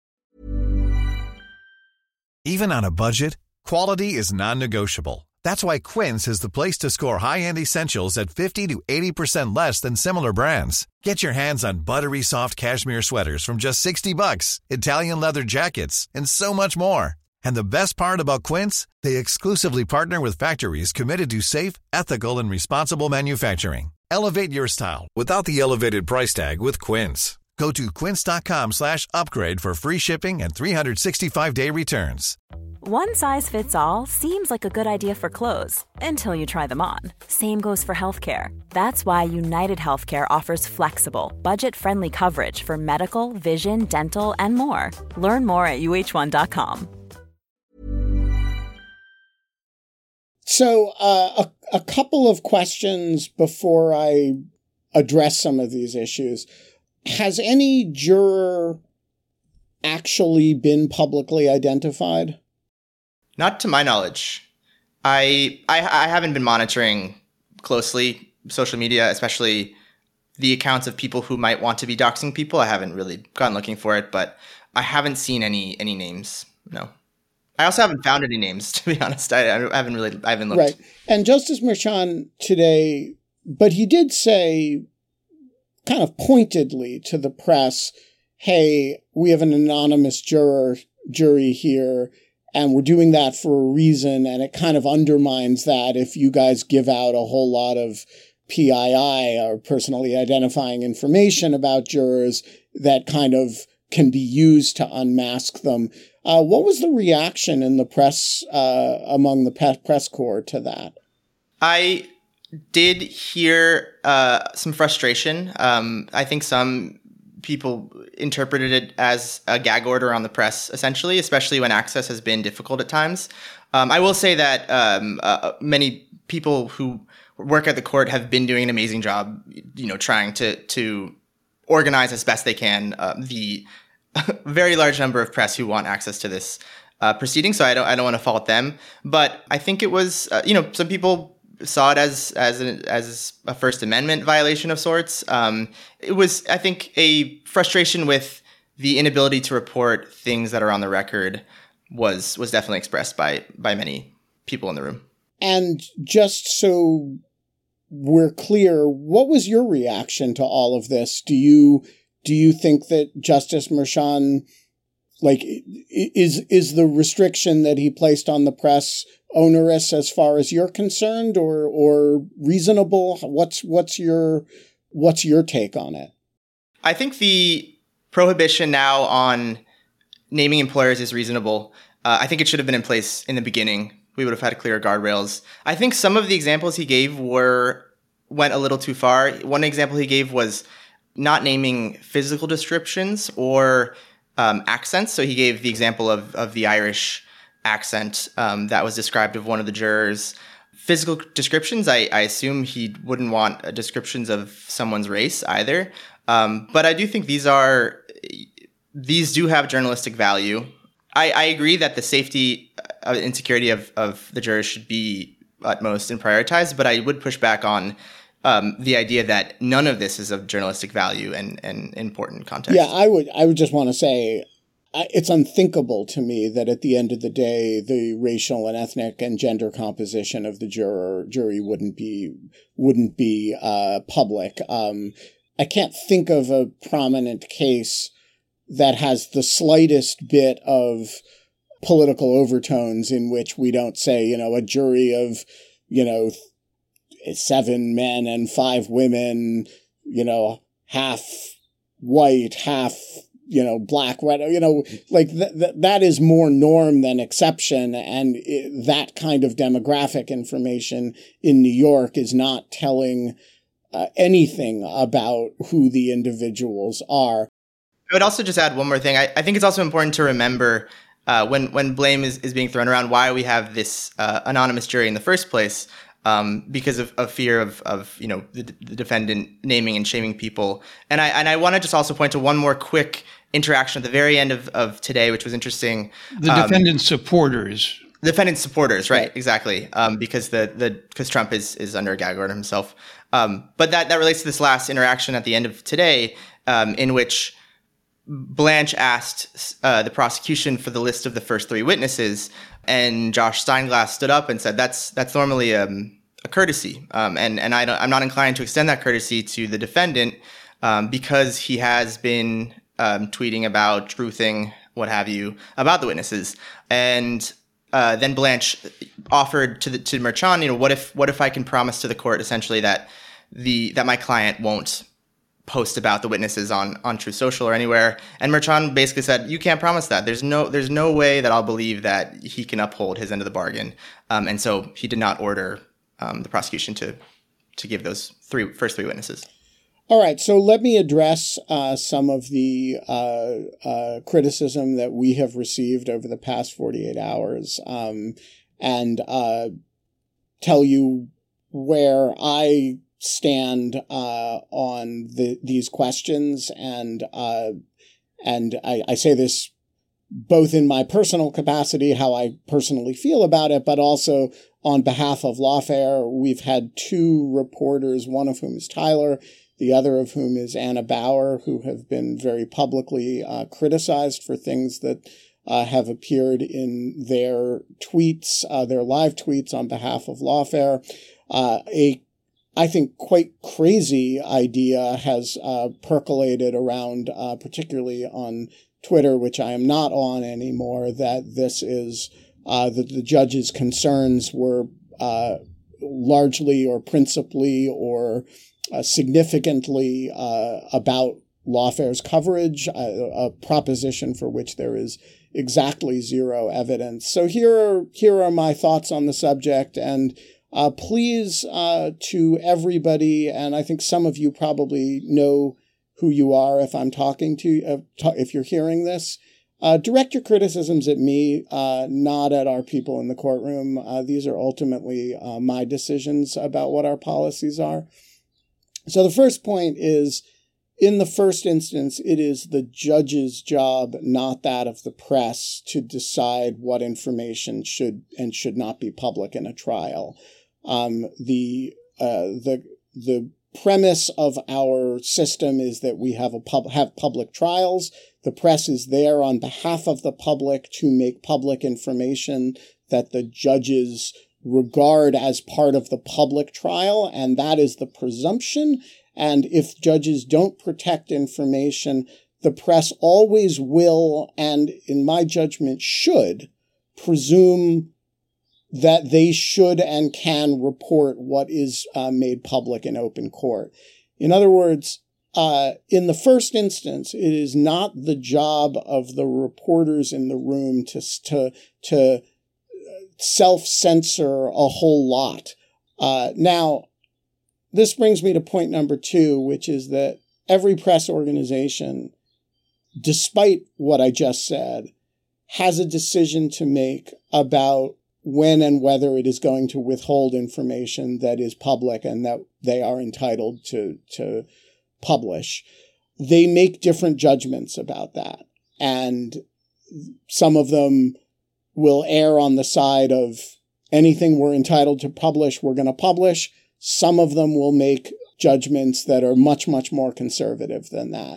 Even on a budget, quality is non-negotiable. That's why Quince is the place to score high-end essentials at 50 to 80% less than similar brands. Get your hands on buttery soft cashmere sweaters from just $60, Italian leather jackets, and so much more. And the best part about Quince, they exclusively partner with factories committed to safe, ethical, and responsible manufacturing. Elevate your style without the elevated price tag with Quince. Go to quince.com/upgrade for free shipping and 365-day returns. One size fits all seems like a good idea for clothes until you try them on. Same goes for healthcare. That's why United Healthcare offers flexible, budget-friendly coverage for medical, vision, dental, and more. Learn more at uh1.com. So a couple of questions before I address some of these issues. Has any juror actually been publicly identified? Not to my knowledge. I haven't been monitoring closely social media, especially the accounts of people who might want to be doxing people. I haven't really gone looking for it, but I haven't seen any names. No. I also haven't found any names, to be honest. I haven't looked. Right. And Justice Merchan today, but he did say kind of pointedly to the press, hey, we have an anonymous jury here, and we're doing that for a reason, and it kind of undermines that if you guys give out a whole lot of PII, or personally identifying information about jurors that kind of can be used to unmask them. What was the reaction in the press, among the press corps to that? I did hear some frustration. I think some people interpreted it as a gag order on the press, essentially, especially when access has been difficult at times. I will say that many people who work at the court have been doing an amazing job, trying to organize as best they can the very large number of press who want access to this proceeding. So I don't want to fault them, but I think it was some people saw it as a First Amendment violation of sorts. It was, I think, a frustration with the inability to report things that are on the record was definitely expressed by many people in the room. And just so we're clear, what was your reaction to all of this? Do you think that Justice Merchan, is the restriction that he placed on the press onerous as far as you're concerned, or reasonable? What's your take on it? I think the prohibition now on naming employers is reasonable. I think it should have been in place in the beginning. We would have had clearer guardrails. I think some of the examples he gave went a little too far. One example he gave was not naming physical descriptions or accents. So he gave the example of the Irish accent that was described of one of the jurors. Physical descriptions, I assume he wouldn't want descriptions of someone's race either. But I do think these do have journalistic value. I agree that the safety and security of the jurors should be utmost and prioritized, but I would push back on the idea that none of this is of journalistic value and important context. Yeah, I would just want to say it's unthinkable to me that at the end of the day, the racial and ethnic and gender composition of the jury wouldn't be public. I can't think of a prominent case that has the slightest bit of political overtones in which we don't say, a jury of, 7 men and 5 women, half white, half, black, white, that is more norm than exception. And that kind of demographic information in New York is not telling anything about who the individuals are. I would also just add one more thing. I think it's also important to remember when blame is being thrown around, why we have this anonymous jury in the first place, because of fear of the defendant naming and shaming people. And I want to just also point to one more quick interaction at the very end of today, which was interesting. The defendant's supporters. Defendant's supporters, right? Exactly. Because because Trump is under a gag order himself. But that relates to this last interaction at the end of today, in which Blanche asked the prosecution for the list of the first 3 witnesses, and Josh Steinglass stood up and said that's normally a courtesy, and I'm not inclined to extend that courtesy to the defendant because he has been tweeting about truthing, what have you, about the witnesses. And then Blanche offered to Merchan, what if I can promise to the court essentially that my client won't post about the witnesses on Truth Social or anywhere. And Merchan basically said, you can't promise that. There's no way that I'll believe that he can uphold his end of the bargain. And so he did not order the prosecution to give those first three witnesses. All right, so let me address some of the criticism that we have received over the past 48 hours and tell you where I stand on these questions. And I say this both in my personal capacity, how I personally feel about it, but also on behalf of Lawfare. We've had 2 reporters, one of whom is Tyler, the other of whom is Anna Bauer, who have been very publicly criticized for things that have appeared in their tweets, their live tweets on behalf of Lawfare. I think, quite crazy idea has percolated around, particularly on Twitter, which I am not on anymore, that this is that the judge's concerns were largely or principally or significantly about Lawfare's coverage, a proposition for which there is exactly zero evidence. So here are my thoughts on the subject, and please to everybody, and I think some of you probably know who you are if I'm talking to if you're hearing this, direct your criticisms at me, not at our people in the courtroom. These are ultimately my decisions about what our policies are. So the first point is, in the first instance, it is the judge's job, not that of the press, to decide what information should and should not be public in a trial. The premise of our system is that we have public trials. The press is there on behalf of the public to make public information that the judges regard as part of the public trial, and that is the presumption. And if judges don't protect information, the press always will, and in my judgment should, presume that they should and can report what is made public in open court. In other words, in the first instance, it is not the job of the reporters in the room to self-censor a whole lot. Now, this brings me to point number 2, which is that every press organization, despite what I just said, has a decision to make about when and whether it is going to withhold information that is public and that they are entitled to publish. They make different judgments about that. And some of them will err on the side of anything we're entitled to publish, we're going to publish. Some of them will make judgments that are much, much more conservative than that.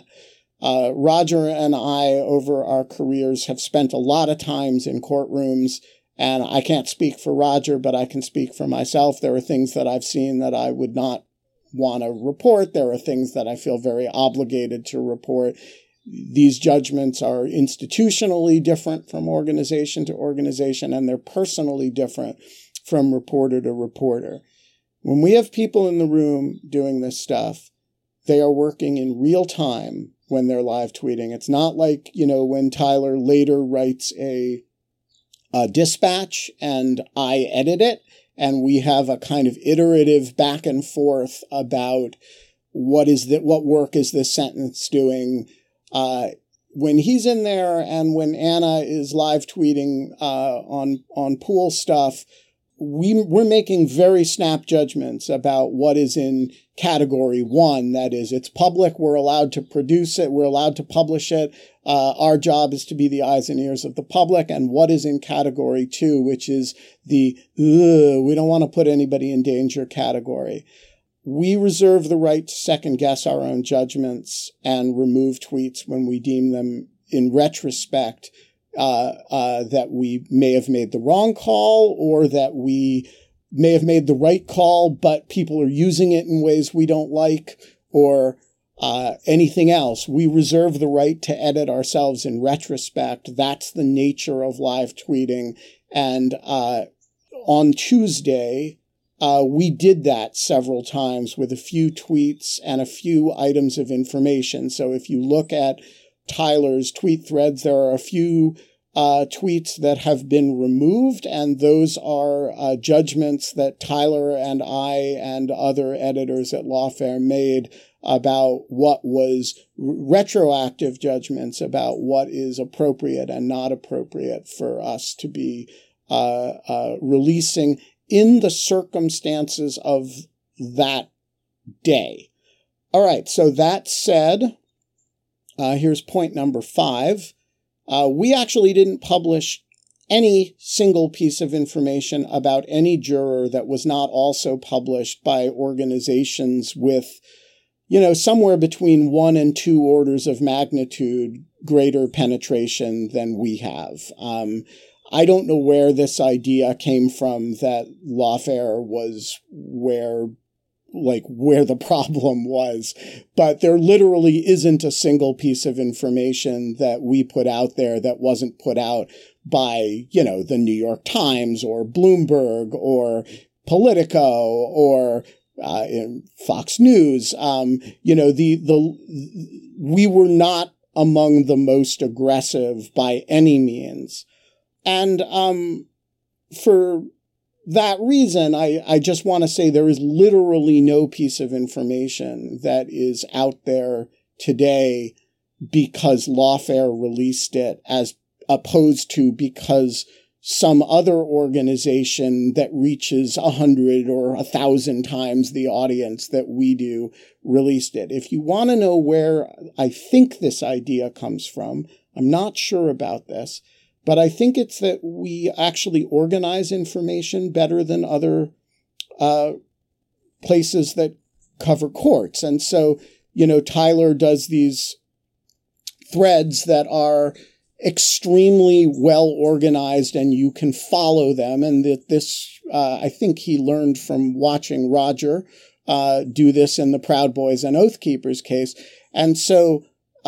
Roger and I, over our careers, have spent a lot of times in courtrooms, and I can't speak for Roger, but I can speak for myself. There are things that I've seen that I would not want to report. There are things that I feel very obligated to report. These judgments are institutionally different from organization to organization, and they're personally different from reporter to reporter. When we have people in the room doing this stuff, they are working in real time when they're live tweeting. It's not like, when Tyler later writes a dispatch and I edit it, and we have a kind of iterative back and forth about what work is this sentence doing. When he's in there and when Anna is live tweeting on pool stuff, we're making very snap judgments about what is in category 1. That is, it's public. We're allowed to produce it. We're allowed to publish it. Our job is to be the eyes and ears of the public. And what is in category 2, which is the, we don't want to put anybody in danger category. We reserve the right to second guess our own judgments and remove tweets when we deem them in retrospect that we may have made the wrong call, or that we may have made the right call, but people are using it in ways we don't like, or anything else. We reserve the right to edit ourselves in retrospect. That's the nature of live tweeting. And on Tuesday, we did that several times with a few tweets and a few items of information. So if you look at Tyler's tweet threads, there are a few tweets that have been removed, and those are judgments that Tyler and I and other editors at Lawfare made about what was retroactive judgments about what is appropriate and not appropriate for us to be releasing in the circumstances of that day. All right, so that said, here's point number 5. We actually didn't publish any single piece of information about any juror that was not also published by organizations with, somewhere between 1 and 2 orders of magnitude greater penetration than we have. I don't know where this idea came from that Lawfare was where the problem was, but there literally isn't a single piece of information that we put out there that wasn't put out by, the New York Times or Bloomberg or Politico or Fox News. We were not among the most aggressive by any means. And for that reason, I just want to say there is literally no piece of information that is out there today because Lawfare released it, as opposed to because some other organization that reaches 100 or 1,000 times the audience that we do released it. If you want to know where I think this idea comes from, I'm not sure about this, but I think it's that we actually organize information better than other places that cover courts. And so, Tyler does these threads that are extremely well organized and you can follow them. And this, I think he learned from watching Roger do this in the Proud Boys and Oath Keepers case. And so,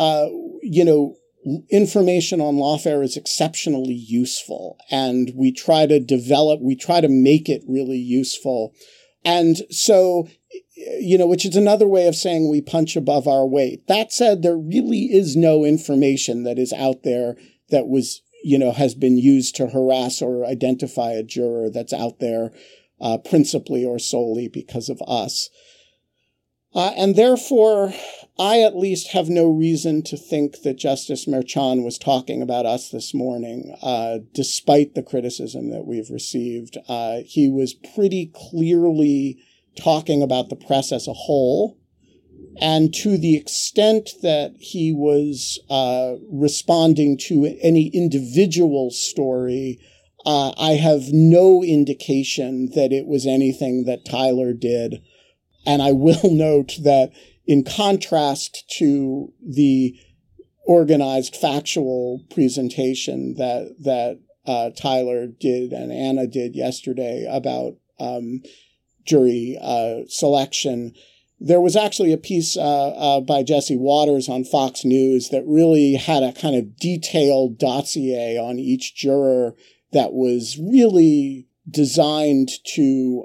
information on Lawfare is exceptionally useful, and we try to make it really useful. And so which is another way of saying we punch above our weight. That said, there really is no information that is out there that was, has been used to harass or identify a juror that's out there principally or solely because of us. And therefore, I at least have no reason to think that Justice Merchan was talking about us this morning, despite the criticism that we've received. He was pretty clearly talking about the press as a whole. And to the extent that he was responding to any individual story, I have no indication that it was anything that Tyler did. And I will note that in contrast to the organized factual presentation that Tyler did and Anna did yesterday about jury selection, there was actually a piece by Jesse Waters on Fox News that really had a kind of detailed dossier on each juror that was really designed to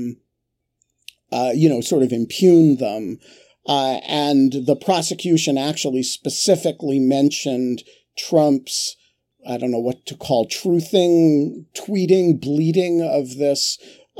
sort of impugn them. And the prosecution actually specifically mentioned Trump's, I don't know what to call, tweeting, bleeding of this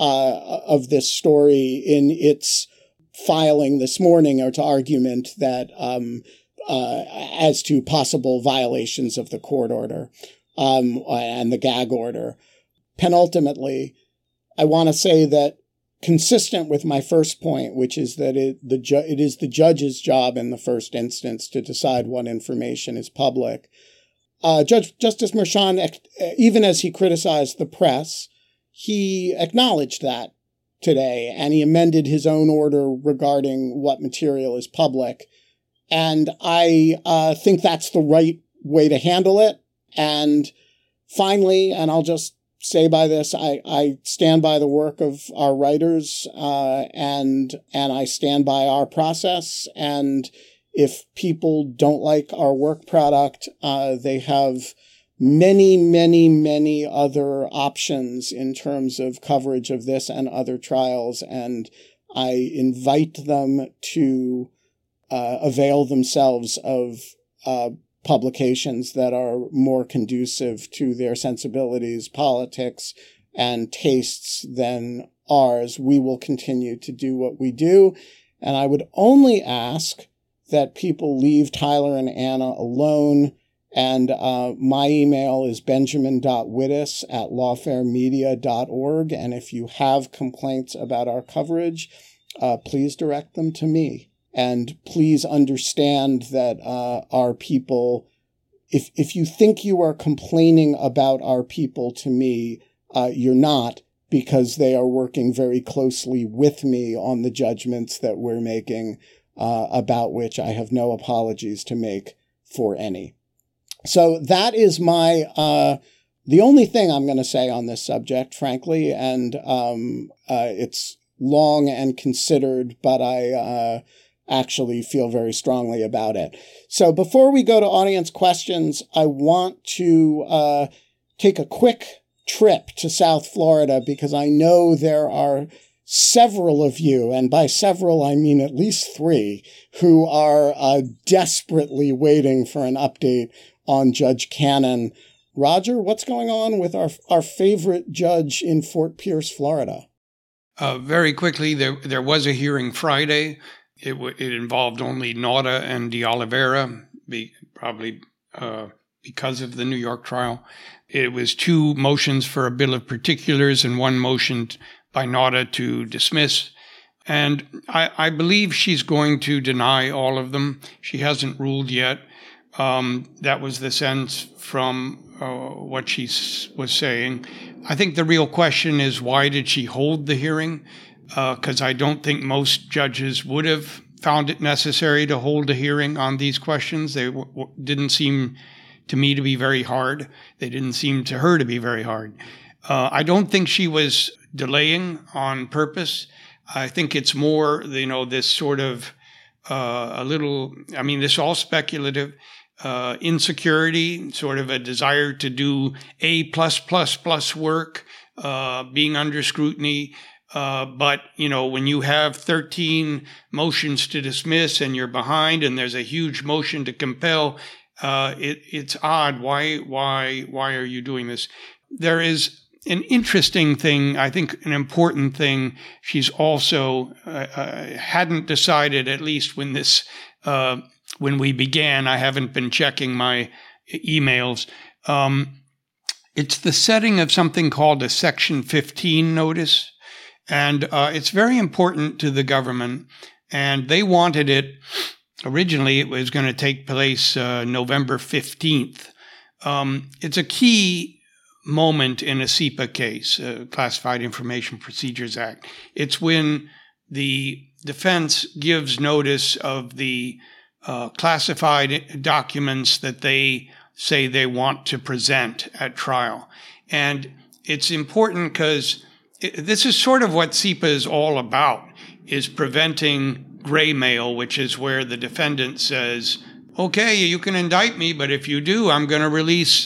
story in its filing this morning, or to argument that as to possible violations of the court order and the gag order. Penultimately, I want to say that, consistent with my first point, which is that it is the judge's job in the first instance to decide what information is public. Justice Merchan, even as he criticized the press, he acknowledged that today, and he amended his own order regarding what material is public. And I think that's the right way to handle it. And finally, and I'll just say by this, I stand by the work of our writers, and I stand by our process. And if people don't like our work product, they have many, many, many other options in terms of coverage of this and other trials. And I invite them to avail themselves of publications that are more conducive to their sensibilities, politics, and tastes than ours. We will continue to do what we do. And I would only ask that people leave Tyler and Anna alone. And my email is benjamin.wittes@lawfaremedia.org. And if you have complaints about our coverage, please direct them to me. And please understand that our people, if you think you are complaining about our people to me, you're not, because they are working very closely with me on the judgments that we're making, about which I have no apologies to make for any. So that is the only thing I'm going to say on this subject, frankly, and it's long and considered, but I actually feel very strongly about it. So before we go to audience questions, I want to take a quick trip to South Florida, because I know there are several of you, and by several I mean at least 3, who are desperately waiting for an update on Judge Cannon. Roger, what's going on with our favorite judge in Fort Pierce, Florida? Very quickly, there was a hearing Friday. It involved only Nauta and De Oliveira, probably because of the New York trial. It was 2 motions for a bill of particulars and 1 motion by Nauta to dismiss. And I believe she's going to deny all of them. She hasn't ruled yet. That was the sense from what she was saying. I think the real question is, why did she hold the hearing? Because I don't think most judges would have found it necessary to hold a hearing on these questions. They didn't seem to me to be very hard. They didn't seem to her to be very hard. I don't think she was delaying on purpose. I think it's more, this sort of this all speculative, insecurity, sort of a desire to do A+++ work, being under scrutiny, But, when you have 13 motions to dismiss and you're behind and there's a huge motion to compel, it's odd. Why are you doing this? There is an interesting thing, I think an important thing. She's also hadn't decided, at least when we began. I haven't been checking my emails. It's the setting of something called a Section 15 notice. And it's very important to the government. And they wanted it, originally it was going to take place November 15th. It's a key moment in a CIPA case, Classified Information Procedures Act. It's when the defense gives notice of the classified documents that they say they want to present at trial. And it's important because this is sort of what CIPA is all about, is preventing gray mail, which is where the defendant says, okay, you can indict me, but if you do, I'm going to release,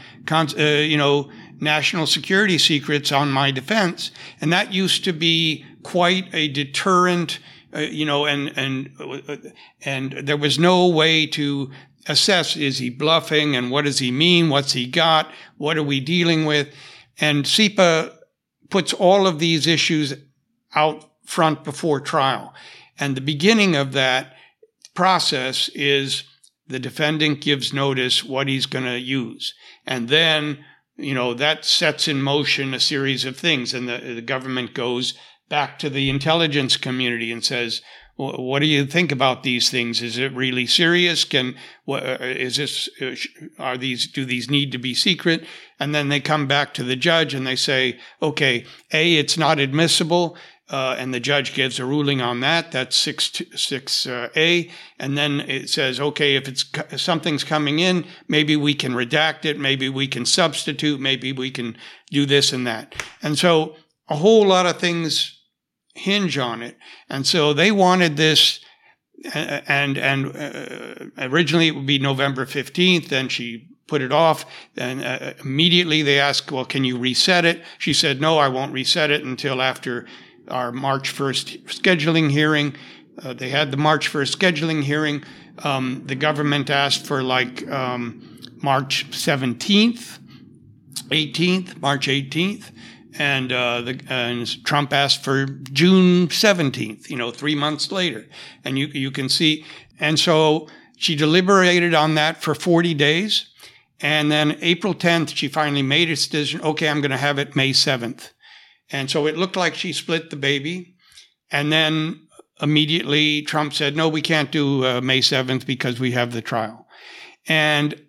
national security secrets on my defense. And that used to be quite a deterrent, and there was no way to assess, is he bluffing, and what does he mean? What's he got? What are we dealing with? And CIPA puts all of these issues out front before trial. And the beginning of that process is the defendant gives notice what he's going to use. And then, that sets in motion a series of things. And the government goes back to the intelligence community and says, what do you think about these things? Is it really serious? Do these need to be secret? And then they come back to the judge and they say, okay, A, it's not admissible. And the judge gives a ruling on that. That's 6A. And then it says, okay, if something's coming in, maybe we can redact it. Maybe we can substitute. Maybe we can do this and that. And so a whole lot of things hinge on it. And so they wanted this, and originally it would be November 15th. Then she put it off. And immediately they asked, well, can you reset it? She said, no, I won't reset it until after our March 1st scheduling hearing. They had the March 1st scheduling hearing. The government asked for March 17th, 18th, March 18th. And Trump asked for June 17th, 3 months later. And you can see. And so she deliberated on that for 40 days. And then April 10th, she finally made a decision. Okay, I'm going to have it May 7th. And so it looked like she split the baby. And then immediately Trump said, no, we can't do May 7th because we have the trial. And,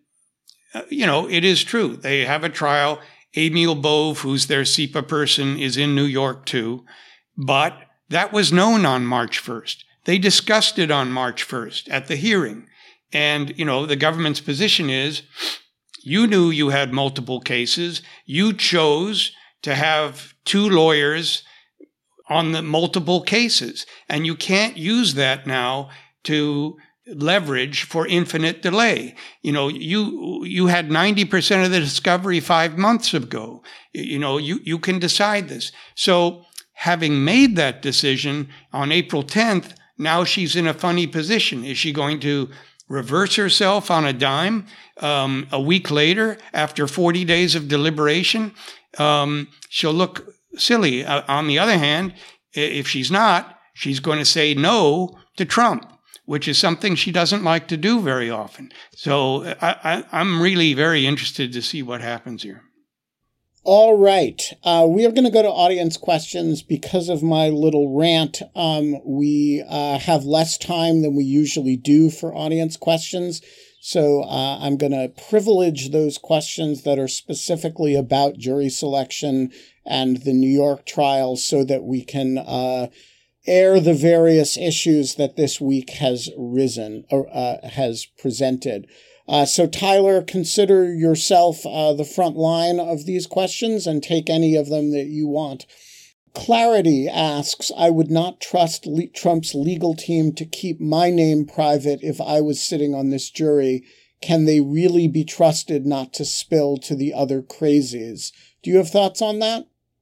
it is true. They have a trial. Emil Bove, who's their CIPA person, is in New York too. But that was known on March 1st. They discussed it on March 1st at the hearing. And, the government's position is, you knew you had multiple cases. You chose to have two lawyers on the multiple cases. And you can't use that now to leverage for infinite delay. You had 90% of the discovery 5 months ago. You can decide this. So having made that decision on April 10th, now she's in a funny position. Is she going to reverse herself on a dime a week later after 40 days of deliberation? She'll look silly. On the other hand, if she's not, she's going to say no to Trump, which is something she doesn't like to do very often. So I'm really very interested to see what happens here. All right. We are going to go to audience questions. Because of my little rant, we have less time than we usually do for audience questions. So I'm going to privilege those questions that are specifically about jury selection and the New York trials so that we can air the various issues that this week has risen or has presented. So Tyler, consider yourself the front line of these questions and take any of them that you want. Clarity asks, I would not trust Trump's legal team to keep my name private if I was sitting on this jury. Can they really be trusted not to spill to the other crazies? Do you have thoughts on that?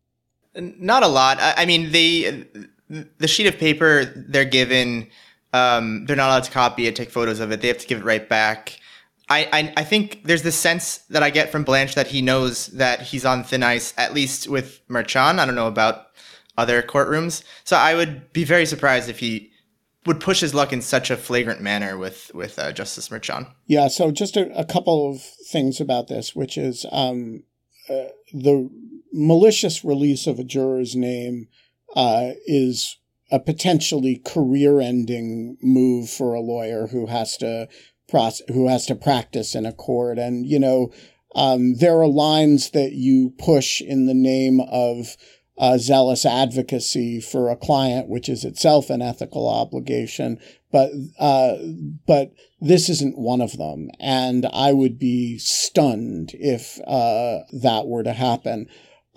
Not a lot. I mean, the sheet of paper they're given, they're not allowed to copy it, take photos of it. They have to give it right back. I think there's this sense that I get from Blanche that he knows that he's on thin ice, at least with Merchan. I don't know about other courtrooms. So I would be very surprised if he would push his luck in such a flagrant manner with Justice Merchan. Yeah, so just a couple of things about this, which is the malicious release of a juror's name is a potentially career-ending move for a lawyer who has to practice in a court. And, there are lines that you push in the name of zealous advocacy for a client, which is itself an ethical obligation. But this isn't one of them. And I would be stunned if that were to happen.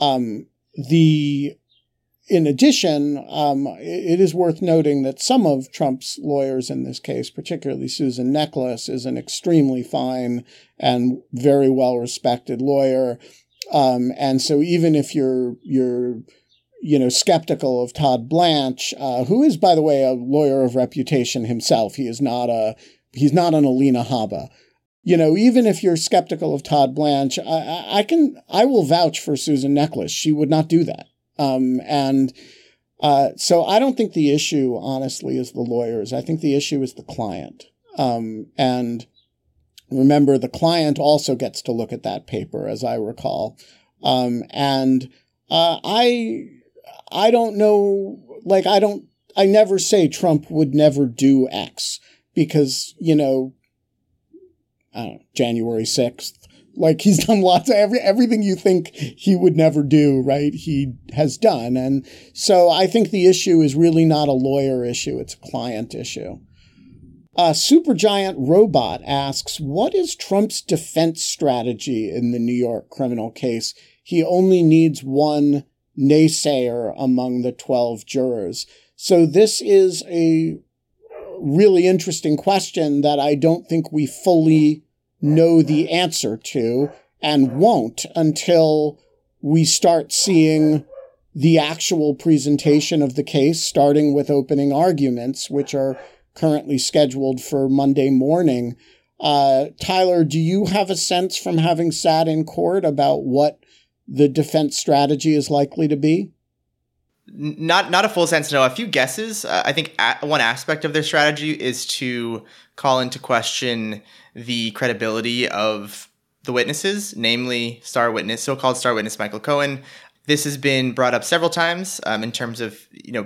In addition, it is worth noting that some of Trump's lawyers in this case, particularly Susan Necheles, is an extremely fine and very well-respected lawyer. And so even if you're skeptical of Todd Blanche, who is, by the way, a lawyer of reputation himself, he's not an Alina Habba. Even if you're skeptical of Todd Blanche, I will vouch for Susan Necheles. She would not do that. So I don't think the issue, honestly, is the lawyers. I think the issue is the client. And remember, the client also gets to look at that paper, as I recall. I don't know, I never say Trump would never do X because, January 6th. He's done lots of everything you think he would never do, right? He has done. And so I think the issue is really not a lawyer issue. It's a client issue. Supergiant Robot asks, what is Trump's defense strategy in the New York criminal case? He only needs one naysayer among the 12 jurors. So this is a really interesting question that I don't think we fully know the answer to and won't until we start seeing the actual presentation of the case, starting with opening arguments, which are currently scheduled for Monday morning. Tyler, do you have a sense from having sat in court about what the defense strategy is likely to be? Not a full sense, no. A few guesses. I think one aspect of their strategy is to call into question the credibility of the witnesses, namely so-called star witness Michael Cohen. This has been brought up several times in terms of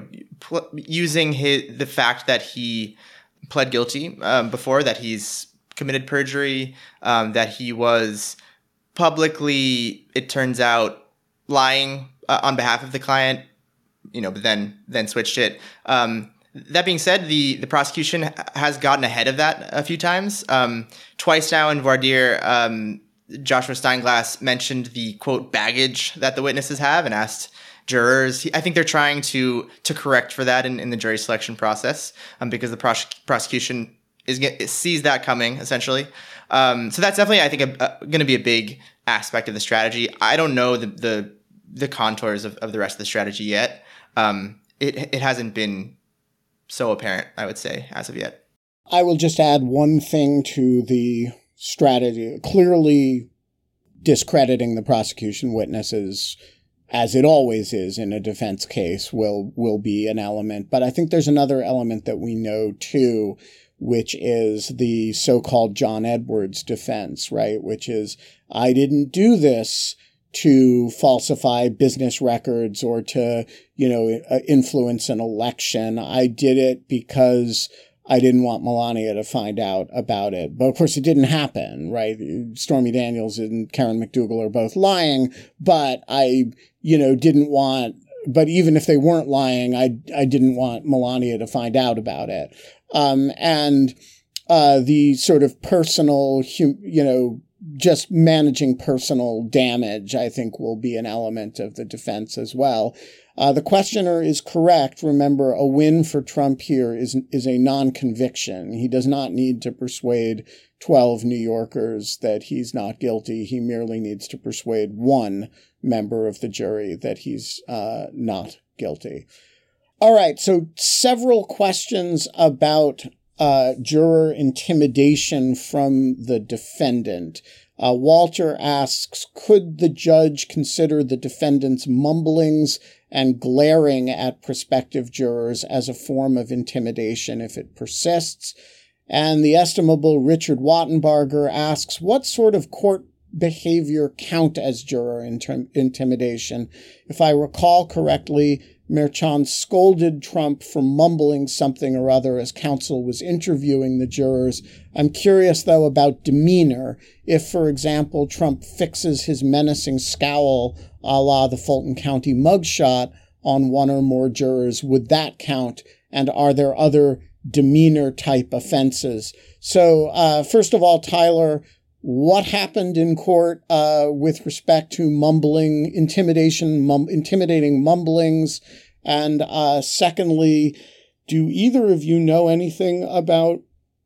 using the fact that he pled guilty before, that he's committed perjury, that he was publicly, it turns out, lying on behalf of the client, but then switched it. That being said, the prosecution has gotten ahead of that a few times. Twice now in voir dire, Joshua Steinglass mentioned the, quote, baggage that the witnesses have and asked jurors. I think they're trying to correct for that in the jury selection process because the prosecution sees that coming, essentially. So that's definitely, I think, going to be a big aspect of the strategy. I don't know the contours of the rest of the strategy yet. It hasn't been so apparent, I would say, as of yet. I will just add one thing to the strategy. Clearly discrediting the prosecution witnesses, as it always is in a defense case, will be an element. But I think there's another element that we know, too, which is the so-called John Edwards defense, right? Which is, I didn't do this to falsify business records or to, influence an election. I did it because I didn't want Melania to find out about it. But of course it didn't happen, right? Stormy Daniels and Karen McDougal are both lying, but I, didn't want, but even if they weren't lying, I didn't want Melania to find out about it. The sort of personal, just managing personal damage, I think, will be an element of the defense as well. The questioner is correct. Remember, a win for Trump here is a non-conviction. He does not need to persuade 12 New Yorkers that he's not guilty. He merely needs to persuade one member of the jury that he's not guilty. All right, so several questions about juror intimidation from the defendant. Walter asks, could the judge consider the defendant's mumblings and glaring at prospective jurors as a form of intimidation if it persists? And the estimable Richard Wattenbarger asks, what sort of court behavior count as juror intimidation? If I recall correctly, Merchan scolded Trump for mumbling something or other as counsel was interviewing the jurors. I'm curious, though, about demeanor. If, for example, Trump fixes his menacing scowl a la the Fulton County mugshot on one or more jurors, would that count? And are there other demeanor-type offenses? So, first of all, Tyler, what happened in court with respect to mumbling, intimidating mumblings? And secondly, do either of you know anything about,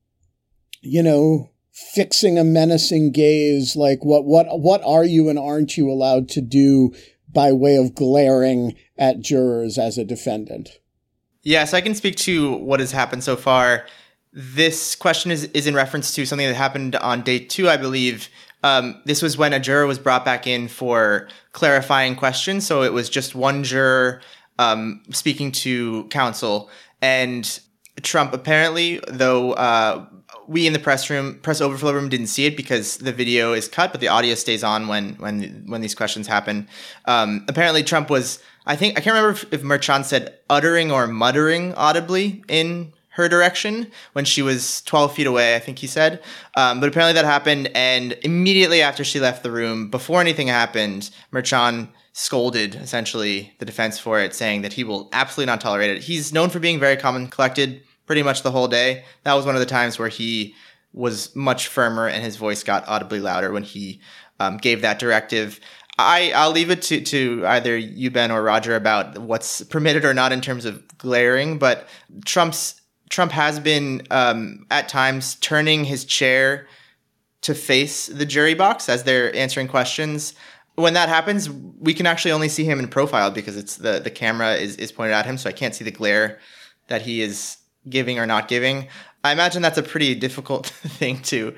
fixing a menacing gaze? Like what are you and aren't you allowed to do by way of glaring at jurors as a defendant? Yes, I can speak to what has happened so far. This question is in reference to something that happened on day 2, I believe. This was when a juror was brought back in for clarifying questions. So it was just one juror speaking to counsel. And Trump apparently, though we in the press overflow room didn't see it because the video is cut, but the audio stays on when these questions happen. Apparently Trump was, I can't remember if Merchan said uttering or muttering audibly in her direction when she was 12 feet away, I think he said. But apparently that happened, and immediately after she left the room, before anything happened, Merchan scolded, essentially, the defense for it, saying that he will absolutely not tolerate it. He's known for being very calm and collected pretty much the whole day. That was one of the times where he was much firmer and his voice got audibly louder when he gave that directive. I'll leave it to either you, Ben, or Roger about what's permitted or not in terms of glaring, but Trump has been, at times, turning his chair to face the jury box as they're answering questions. When that happens, we can actually only see him in profile because it's the camera is pointed at him, so I can't see the glare that he is giving or not giving. I imagine that's a pretty difficult thing to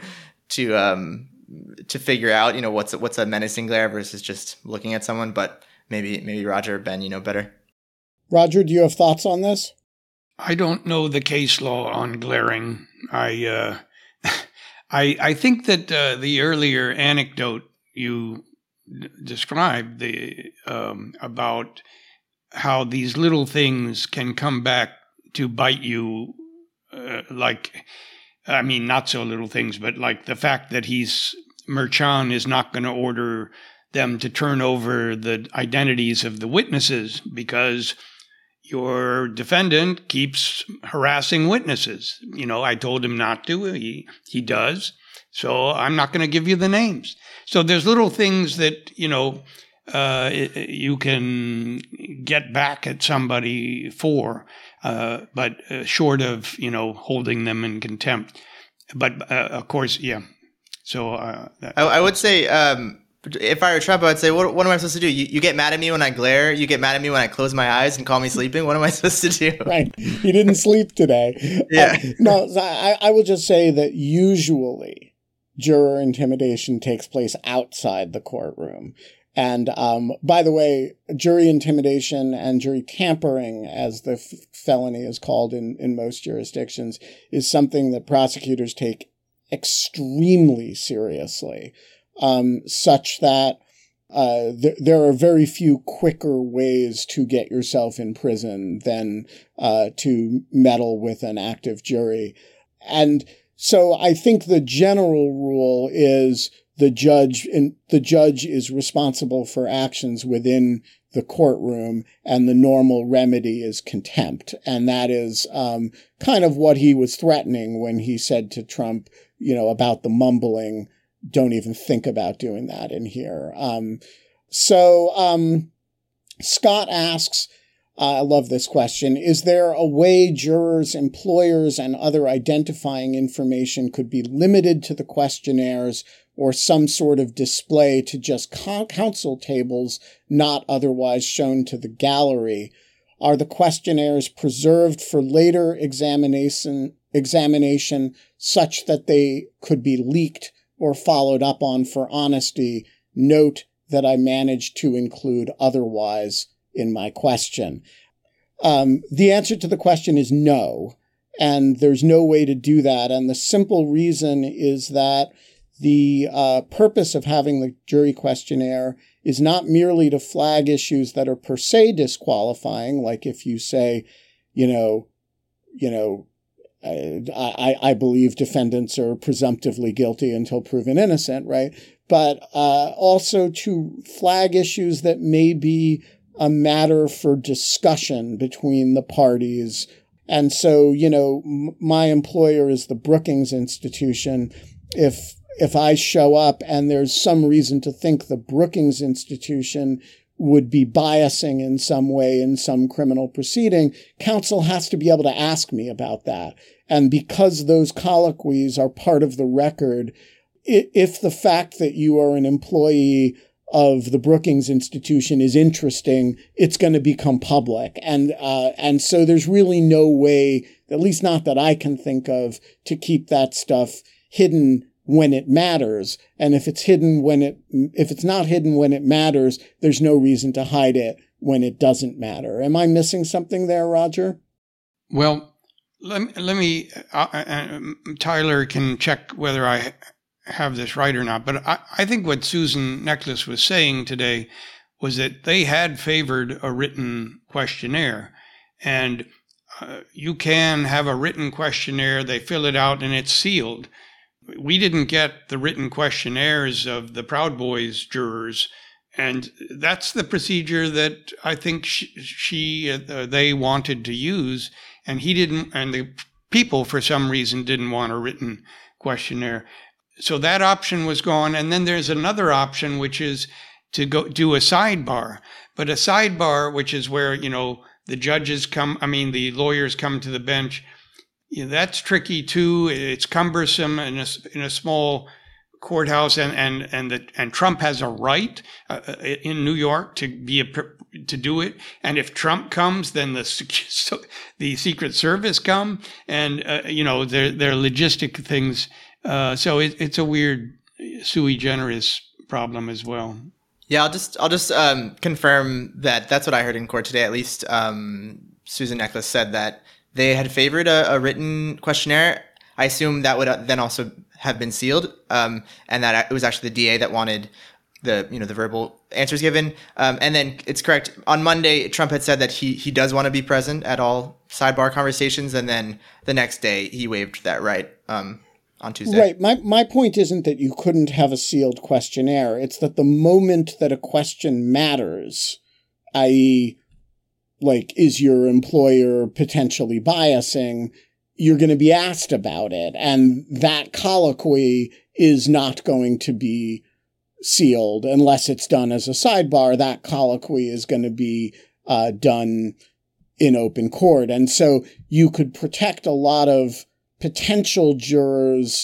figure out. What's a menacing glare versus just looking at someone. But maybe Roger or Ben, better. Roger, do you have thoughts on this? I don't know the case law on glaring. I think that the earlier anecdote you described about how these little things can come back to bite you, not so little things, but like the fact that Merchan is not going to order them to turn over the identities of the witnesses because your defendant keeps harassing witnesses. I told him not to. He does. So I'm not going to give you the names. So there's little things that, you can get back at somebody for, but short of, holding them in contempt. But, of course, yeah. So I would say, if I were Trump, I would say, what am I supposed to do? You get mad at me when I glare. You get mad at me when I close my eyes and call me sleeping. What am I supposed to do? Right. You didn't sleep today. Yeah. No, I will just say that usually juror intimidation takes place outside the courtroom. And by the way, jury intimidation and jury tampering, as the felony is called in most jurisdictions, is something that prosecutors take extremely seriously. Such that there are very few quicker ways to get yourself in prison than to meddle with an active jury. And so I think the general rule is the judge is responsible for actions within the courtroom, and the normal remedy is contempt. And that is kind of what he was threatening when he said to Trump, about the mumbling. Don't even think about doing that in here. Scott asks, I love this question. Is there a way jurors, employers, and other identifying information could be limited to the questionnaires or some sort of display to just counsel tables not otherwise shown to the gallery? Are the questionnaires preserved for later examination such that they could be leaked or followed up on for honesty? Note that I managed to include otherwise in my question. The answer to the question is no, and there's no way to do that. And the simple reason is that the purpose of having the jury questionnaire is not merely to flag issues that are per se disqualifying, like if you say, I believe defendants are presumptively guilty until proven innocent, right? But also to flag issues that may be a matter for discussion between the parties. And so, my employer is the Brookings Institution. If I show up and there's some reason to think the Brookings Institution would be biasing in some way in some criminal proceeding, counsel has to be able to ask me about that. And because those colloquies are part of the record, if the fact that you are an employee of the Brookings Institution is interesting, it's going to become public. And so there's really no way, at least not that I can think of, to keep that stuff hidden when it matters. And if it's not hidden when it matters, there's no reason to hide it when it doesn't matter. Am I missing something there, Roger? Well, let me Tyler can check whether I have this right or not, but I think what Susan Necklace was saying today was that they had favored a written questionnaire, and you can have a written questionnaire, they fill it out, and it's sealed. We didn't get the written questionnaires of the Proud Boys jurors, and that's the procedure that I think they wanted to use, and he didn't, and the people for some reason didn't want a written questionnaire. So that option was gone. And then there's another option, which is to go do a sidebar. But a sidebar, which is where, the the lawyers come to the bench, that's tricky too. It's cumbersome in a small courthouse, and Trump has a right in New York to do it. And if Trump comes, then the Secret Service come, and they're logistic things. So it's a weird sui generis problem as well. Yeah, I'll just confirm that that's what I heard in court today. At least Susan Necklace said that they had favored a written questionnaire. I assume that would then also have been sealed, and that it was actually the DA that wanted the verbal answers given. And then it's correct. On Monday, Trump had said that he does want to be present at all sidebar conversations, and then the next day he waived that right. On Tuesday. Right. My point isn't that you couldn't have a sealed questionnaire. It's that the moment that a question matters, i.e., is your employer potentially biasing, you're going to be asked about it. And that colloquy is not going to be sealed unless it's done as a sidebar. That colloquy is going to be done in open court. And so you could protect a lot of potential jurors,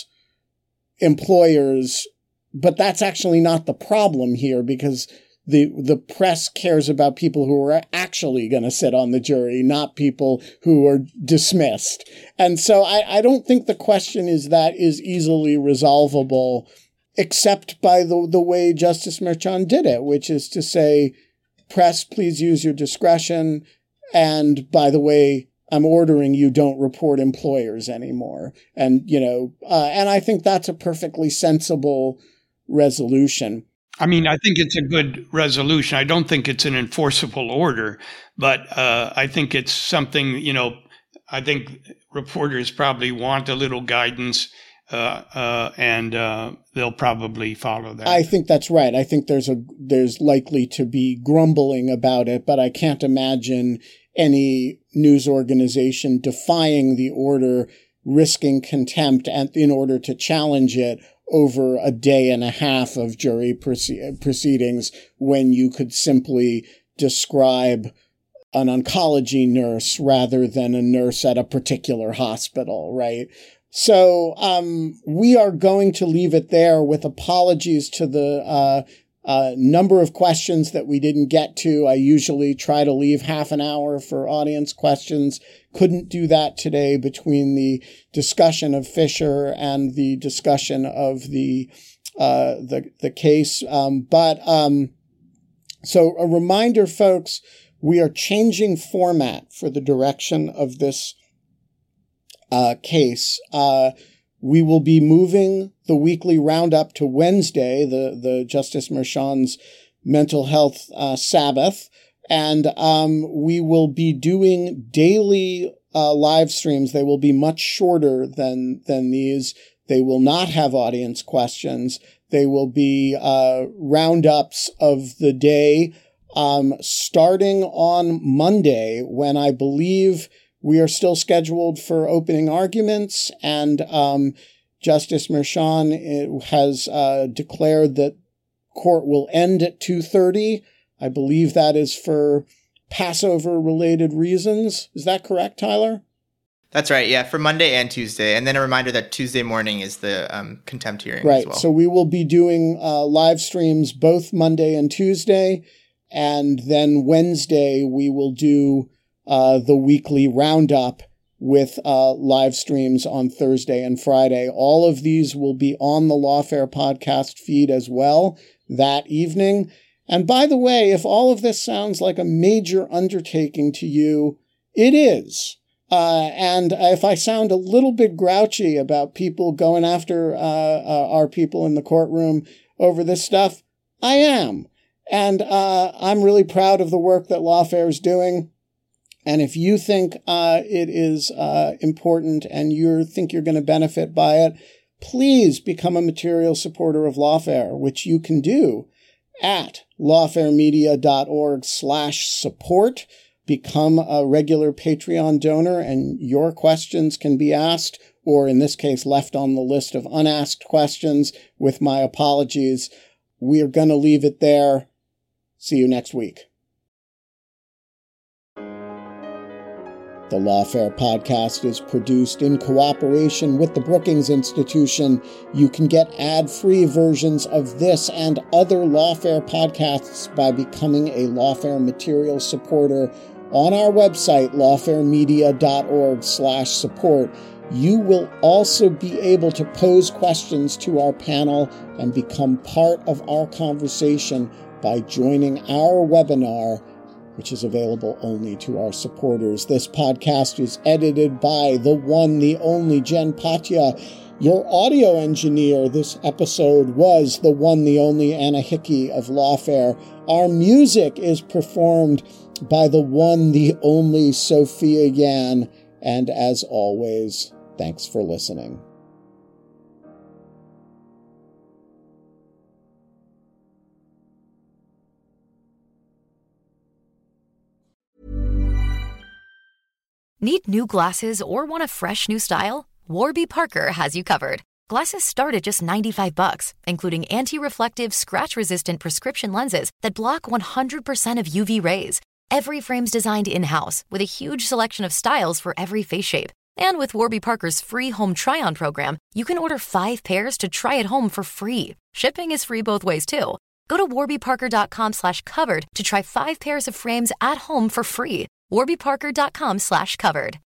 employers, but that's actually not the problem here, because the press cares about people who are actually going to sit on the jury, not people who are dismissed. And so I don't think the question is easily resolvable, except by the way Justice Merchan did it, which is to say, press, please use your discretion. And by the way, I'm ordering you don't report employers anymore. And, and I think that's a perfectly sensible resolution. I mean, I think it's a good resolution. I don't think it's an enforceable order, but I think it's something, I think reporters probably want a little guidance, and they'll probably follow that. I think that's right. I think there's likely to be grumbling about it, but I can't imagine any news organization defying the order, risking contempt in order to challenge it over a day and a half of jury proceedings, when you could simply describe an oncology nurse rather than a nurse at a particular hospital, right? So we are going to leave it there with apologies to the number of questions that we didn't get to. I usually try to leave half an hour for audience questions. Couldn't do that today between the discussion of Fisher and the discussion of the case. So a reminder, folks, we are changing format for the direction of this case. We will be moving the weekly roundup to Wednesday, the Justice Merchan's mental health Sabbath, and we will be doing daily live streams. They will be much shorter than these. They will not have audience questions. They will be roundups of the day, starting on Monday, when I believe we are still scheduled for opening arguments, and Justice Merchan has declared that court will end at 2:30. I believe that is for Passover-related reasons. Is that correct, Tyler? That's right, yeah, for Monday and Tuesday. And then a reminder that Tuesday morning is the contempt hearing right, as well. So we will be doing live streams both Monday and Tuesday, and then Wednesday we will do the weekly roundup with live streams on Thursday and Friday. All of these will be on the Lawfare podcast feed as well that evening. And by the way, if all of this sounds like a major undertaking to you, it is. And if I sound a little bit grouchy about people going after our people in the courtroom over this stuff, I am. And I'm really proud of the work that Lawfare is doing. And if you think it is important and you think you're going to benefit by it, please become a material supporter of Lawfare, which you can do at lawfaremedia.org/support. Become a regular Patreon donor, and your questions can be asked, or in this case, left on the list of unasked questions, with my apologies. We are going to leave it there. See you next week. The Lawfare podcast is produced in cooperation with the Brookings Institution. You can get ad-free versions of this and other Lawfare podcasts by becoming a Lawfare material supporter on our website, lawfaremedia.org/support. You will also be able to pose questions to our panel and become part of our conversation by joining our webinar, which is available only to our supporters. This podcast is edited by the one, the only Jen Patja. Your audio engineer this episode was the one, the only Anna Hickey of Lawfare. Our music is performed by the one, the only Sophia Yan. And as always, thanks for listening. Need new glasses or want a fresh new style? Warby Parker has you covered. Glasses start at just $95, including anti-reflective, scratch-resistant prescription lenses that block 100% of UV rays. Every frame's designed in-house with a huge selection of styles for every face shape. And with Warby Parker's free home try-on program, you can order 5 pairs to try at home for free. Shipping is free both ways, too. Go to warbyparker.com/covered to try 5 pairs of frames at home for free. warbyparker.com/covered.